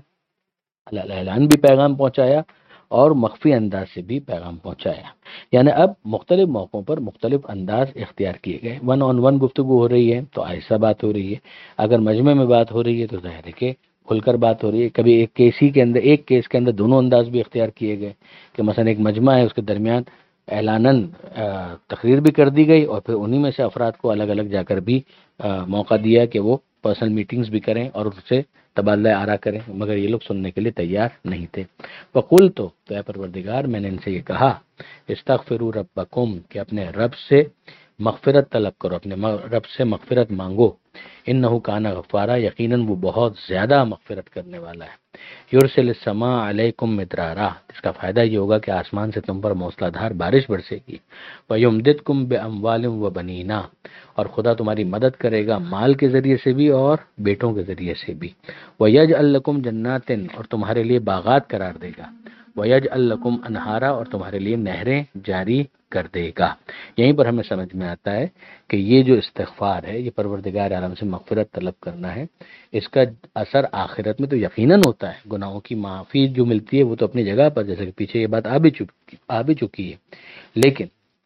اعلان بھی پیغام پہنچایا اور مخفی انداز سے بھی پیغام پہنچایا، یعنی اب مختلف موقعوں پر مختلف انداز اختیار کیے گئے۔ ون آن ون گفتگو ہو رہی ہے تو آہستہ بات ہو رہی ہے، اگر مجمع میں بات ہو رہی ہے تو ظاہر ہے کہ کھل کر بات ہو رہی ہے۔ کبھی ایک کیس کے اندر دونوں انداز بھی اختیار کیے گئے کہ مثلا ایک مجمع ہے، اس کے درمیان اعلاناً تقریر بھی کر دی گئی، اور پھر انہی میں سے افراد کو الگ الگ جا کر بھی موقع دیا کہ وہ پرسنل میٹنگز بھی کریں اور اس سے تبادلہ آرا کریں، مگر یہ لوگ سننے کے لیے تیار نہیں تھے۔ وَقُلْتُ، تو اے پروردگار میں نے ان سے یہ کہا، استغفروا ربکم، کہ اپنے رب سے مغفرت طلب کرو، اپنے رب سے مغفرت مانگو، انہ کان غفارا، یقیناً وہ بہت زیادہ مغفرت کرنے والا ہے۔ یرسل السماء علیکم مدرارا، اس کا فائدہ یہ ہوگا کہ آسمان سے تم پر موسلا دھار بارش برسے گی۔ وَيُمْدِدْكُمْ بِأَمْوَالٍ وَبَنِينَ، اور خدا تمہاری مدد کرے گا مال کے ذریعے سے بھی اور بیٹوں کے ذریعے سے بھی۔ وَيَجْعَلْ لَكُمْ جَنَّاتٍ، اور تمہارے لیے باغات قرار دے گا۔ وَيَجْعَلْ لَكُمْ أَنْهَارًا، اور تمہارے لیے نہریں جاری کر دے گا۔ یہیں پر ہمیں سمجھ میں آتا ہے کہ یہ جو استغفار ہے، یہ پروردگار عالم سے مغفرت طلب کرنا ہے، اس کا اثر آخرت میں تو یقیناً ہوتا ہے، گناہوں کی معافی جو ملتی ہے وہ تو اپنی جگہ پر، جیسے کہ پیچھے یہ بات آ بھی چکی ہے، لیکن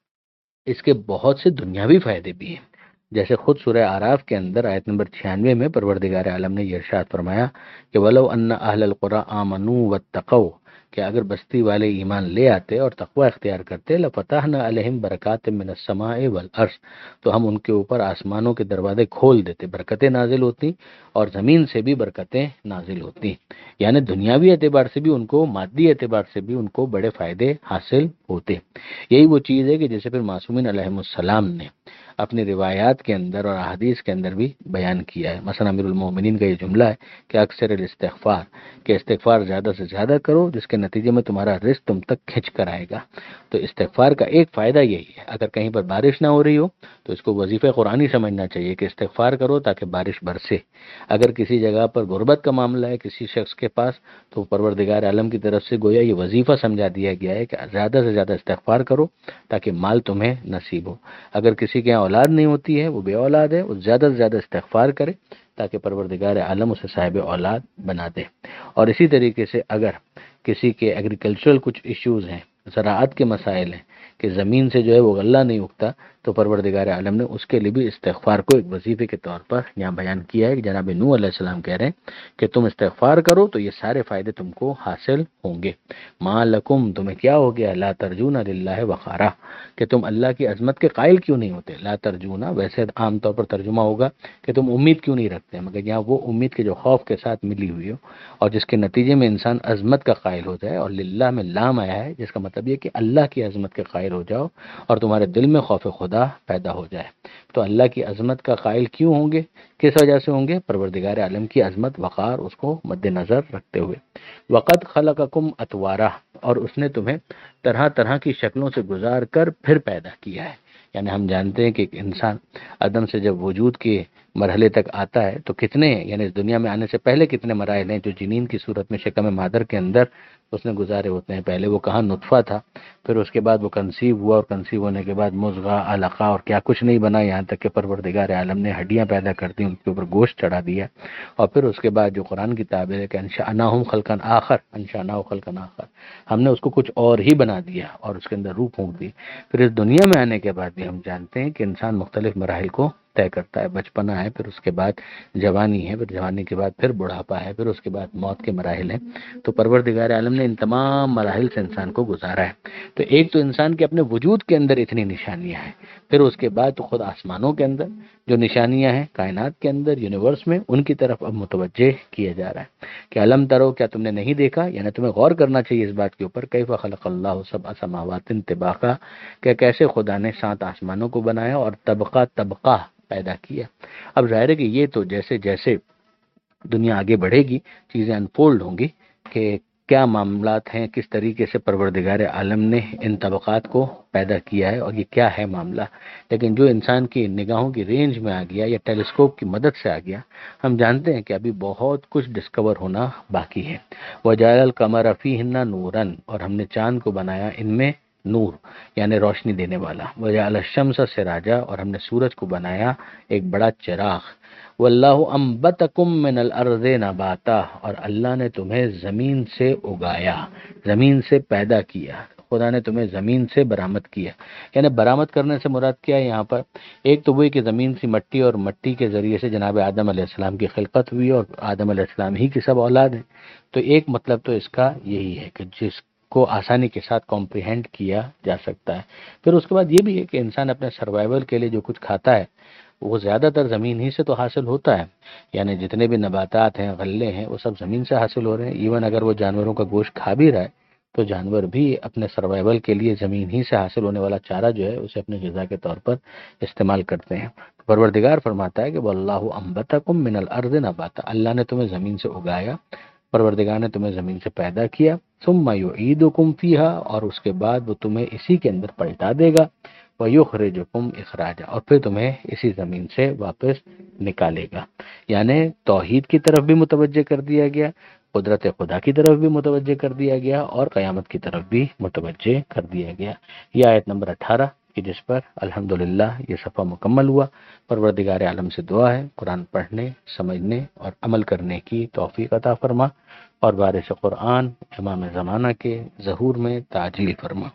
اس کے بہت سے دنیاوی فائدے بھی ہیں، جیسے خود سورہ اعراف کے اندر آیت نمبر 96 میں پروردگار عالم نے یہ ارشاد فرمایا کہ وَلَوْ أَنَّ أَهْلَ الْقُرَىٰ آمَنُوا وَاتَّقَوْا، کہ اگر بستی والے ایمان لے آتے اور تقوی اختیار کرتے، لَفَتَحْنَا عَلَيْهِمْ بَرَكَاتٍ مِّنَ السَّمَاءِ وَالْأَرْضِ، تو ہم ان کے اوپر آسمانوں کے دروازے کھول دیتے، برکتیں نازل ہوتی اور زمین سے بھی برکتیں نازل ہوتی، یعنی دنیاوی اعتبار سے بھی ان کو، مادی اعتبار سے بھی ان کو بڑے فائدے حاصل ہوتے۔ یہی وہ چیز ہے کہ جیسے پھر معصومین علیہم السلام نے اپنی روایات کے اندر اور احادیث کے اندر بھی بیان کیا ہے۔ مثلا امیر المومنین کا یہ جملہ ہے کہ اکثر الاستغفار، کہ استغفار زیادہ سے زیادہ کرو، جس کے نتیجے میں تمہارا رزق تم تک کھنچ کر آئے گا۔ تو استغفار کا ایک فائدہ یہی ہے، اگر کہیں پر بارش نہ ہو رہی ہو تو اس کو وظیفہ قرآنی سمجھنا چاہیے کہ استغفار کرو تاکہ بارش برسے۔ اگر کسی جگہ پر غربت کا معاملہ ہے کسی شخص کے پاس، تو پروردگار عالم کی طرف سے گویا یہ وظیفہ سمجھا دیا گیا ہے کہ زیادہ سے زیادہ استغفار کرو تاکہ مال تمہیں نصیب ہو۔ اگر کسی کے یہاں اولاد نہیں ہوتی ہے، وہ بے اولاد ہے، وہ زیادہ سے زیادہ استغفار کرے تاکہ پروردگار عالم اسے صاحب اولاد بنا دے۔ اور اسی طریقے سے اگر کسی کے ایگریکلچرل کچھ ایشوز ہیں، زراعت کے مسائل ہیں کہ زمین سے جو ہے وہ غلہ نہیں اگتا، تو پروردگار عالم نے اس کے لیے بھی استغفار کو ایک وظیفے کے طور پر یہاں بیان کیا ہے کہ جناب نوح علیہ السلام کہہ رہے ہیں کہ تم استغفار کرو تو یہ سارے فائدے تم کو حاصل ہوں گے۔ ما لکم، تمہیں کیا ہو گیا، لا ترجون للہ وقارا، کہ تم اللہ کی عظمت کے قائل کیوں نہیں ہوتے۔ لا ترجونا ویسے عام طور پر ترجمہ ہوگا کہ تم امید کیوں نہیں رکھتے، مگر یہاں وہ امید کے جو خوف کے ساتھ ملی ہوئی ہو اور جس کے نتیجے میں انسان عظمت کا قائل ہو جائے، اور للہ میں لام آیا ہے جس کا مطلب یہ کہ اللہ کی عظمت کے قائل ہو جاؤ اور تمہارے دل میں خوف خدا پیدا ہو جائے۔ تو اللہ کی عظمت کا قائل کیوں ہوں گے، کس وجہ سے ہوں گے، پروردگار عالم کی عظمت وقار اس کو مد نظر رکھتے ہوئے۔ وقد خلقکم اطوارا، اور اس نے تمہیں طرح طرح کی شکلوں سے گزار کر پھر پیدا کیا ہے۔ یعنی ہم جانتے ہیں کہ ایک انسان عدم سے جب وجود کے مرحلے تک آتا ہے تو کتنے، یعنی اس دنیا میں آنے سے پہلے کتنے مراحل ہیں جو جنین کی صورت میں شکم مادر کے اندر اس نے گزارے ہوتے ہیں۔ پہلے وہ کہاں نطفہ تھا، پھر اس کے بعد وہ کنسیو ہوا، اور کنسیو ہونے کے بعد مضغہ، علقہ اور کیا کچھ نہیں بنا، یہاں تک کہ پروردگار عالم نے ہڈیاں پیدا کر دی، ان کے اوپر گوشت چڑھا دیا، اور پھر اس کے بعد جو قرآن کی تعبیر ہے کہ انشأناہم خلقا آخر، انشأناہ خلقا آخر، ہم نے اس کو کچھ اور ہی بنا دیا اور اس کے اندر روح پھونک دی۔ پھر اس دنیا میں آنے کے بعد بھی ہم جانتے ہیں کہ انسان مختلف مراحل کو طے کرتا ہے، بچپنا ہے، پھر اس کے بعد جوانی ہے، پھر جوانی کے بعد پھر بڑھاپا ہے، پھر اس کے بعد موت کے مراحل ہیں۔ تو پروردگار عالم نے ان تمام مراحل سے انسان کو گزارا ہے۔ تو ایک تو انسان کے اپنے وجود کے اندر اتنی نشانیاں ہیں، پھر اس کے بعد تو خود آسمانوں کے اندر جو نشانیاں ہیں، کائنات کے اندر، یونیورس میں، ان کی طرف اب متوجہ کیا جا رہا ہے کہ علم ترو، کیا تم نے نہیں دیکھا، یعنی تمہیں غور کرنا چاہیے اس بات کے اوپر، کیف خلق اللہ سبع سماوات طباقا، کہ کیسے خدا نے 7 آسمانوں کو بنایا اور طبقہ طبقہ پیدا کیا۔ اب ظاہر ہے کہ یہ تو جیسے جیسے دنیا آگے بڑھے گی چیزیں انفولڈ ہوں گی کہ کیا معاملات ہیں، کس طریقے سے پروردگار عالم نے ان طبقات کو پیدا کیا ہے اور یہ کیا ہے معاملہ۔ لیکن جو انسان کی نگاہوں کی رینج میں آ گیا یا ٹیلیسکوپ کی مدد سے آ گیا، ہم جانتے ہیں کہ ابھی بہت کچھ ڈسکور ہونا باقی ہے۔ وَجَعَلَ الْقَمَرَ فِيهِنَّ نُورًا، اور ہم نے چاند کو بنایا ان میں نور، یعنی روشنی دینے والا۔ وَجَعَلَ الشَّمْسَ سِرَاجًا، اور ہم نے سورج کو بنایا ایک بڑا چراغ۔ واللہ انبتکم من الارض نباتا، اور اللہ نے تمہیں زمین سے اگایا، زمین سے پیدا کیا، خدا نے تمہیں زمین سے برآمد کیا۔ یعنی برآمد کرنے سے مراد کیا ہے یہاں پر، ایک تو وہی کہ زمین سی مٹی، اور مٹی کے ذریعے سے جناب آدم علیہ السلام کی خلقت ہوئی، اور آدم علیہ السلام ہی کی سب اولاد ہیں۔ تو ایک مطلب تو اس کا یہی ہے کہ جس کو آسانی کے ساتھ کمپریہینڈ کیا جا سکتا ہے۔ پھر اس کے بعد یہ بھی ہے کہ انسان اپنے سروائیول کے لیے جو کچھ کھاتا ہے وہ زیادہ تر زمین ہی سے تو حاصل ہوتا ہے، یعنی جتنے بھی نباتات ہیں، غلے ہیں، وہ سب زمین سے حاصل ہو رہے ہیں۔ ایون اگر وہ جانوروں کا گوشت کھا بھی رہا ہے تو جانور بھی اپنے سروائیول کے لیے زمین ہی سے حاصل ہونے والا چارہ جو ہے اسے اپنے غذا کے طور پر استعمال کرتے ہیں۔ پروردگار فرماتا ہے کہ واللہ انبتکم من الارض نباتا، اللہ نے تمہیں زمین سے اگایا، پروردگار نے تمہیں زمین سے پیدا کیا، ثم یعیدکم فیہا، اور اس کے بعد وہ تمہیں اسی کے اندر پلٹا دے گا، وَيُخْرِجُكُمْ إِخْرَاجًا، اور پھر تمہیں اسی زمین سے واپس نکالے گا۔ یعنی توحید کی طرف بھی متوجہ کر دیا گیا، قدرت خدا کی طرف بھی متوجہ کر دیا گیا، اور قیامت کی طرف بھی متوجہ کر دیا گیا۔ یہ آیت نمبر 18 کہ جس پر الحمدللہ یہ صفحہ مکمل ہوا۔ پروردگار عالم سے دعا ہے قرآن پڑھنے، سمجھنے اور عمل کرنے کی توفیق عطا فرما، اور وارث قرآن امام زمانہ کے ظہور میں تعجیل فرما۔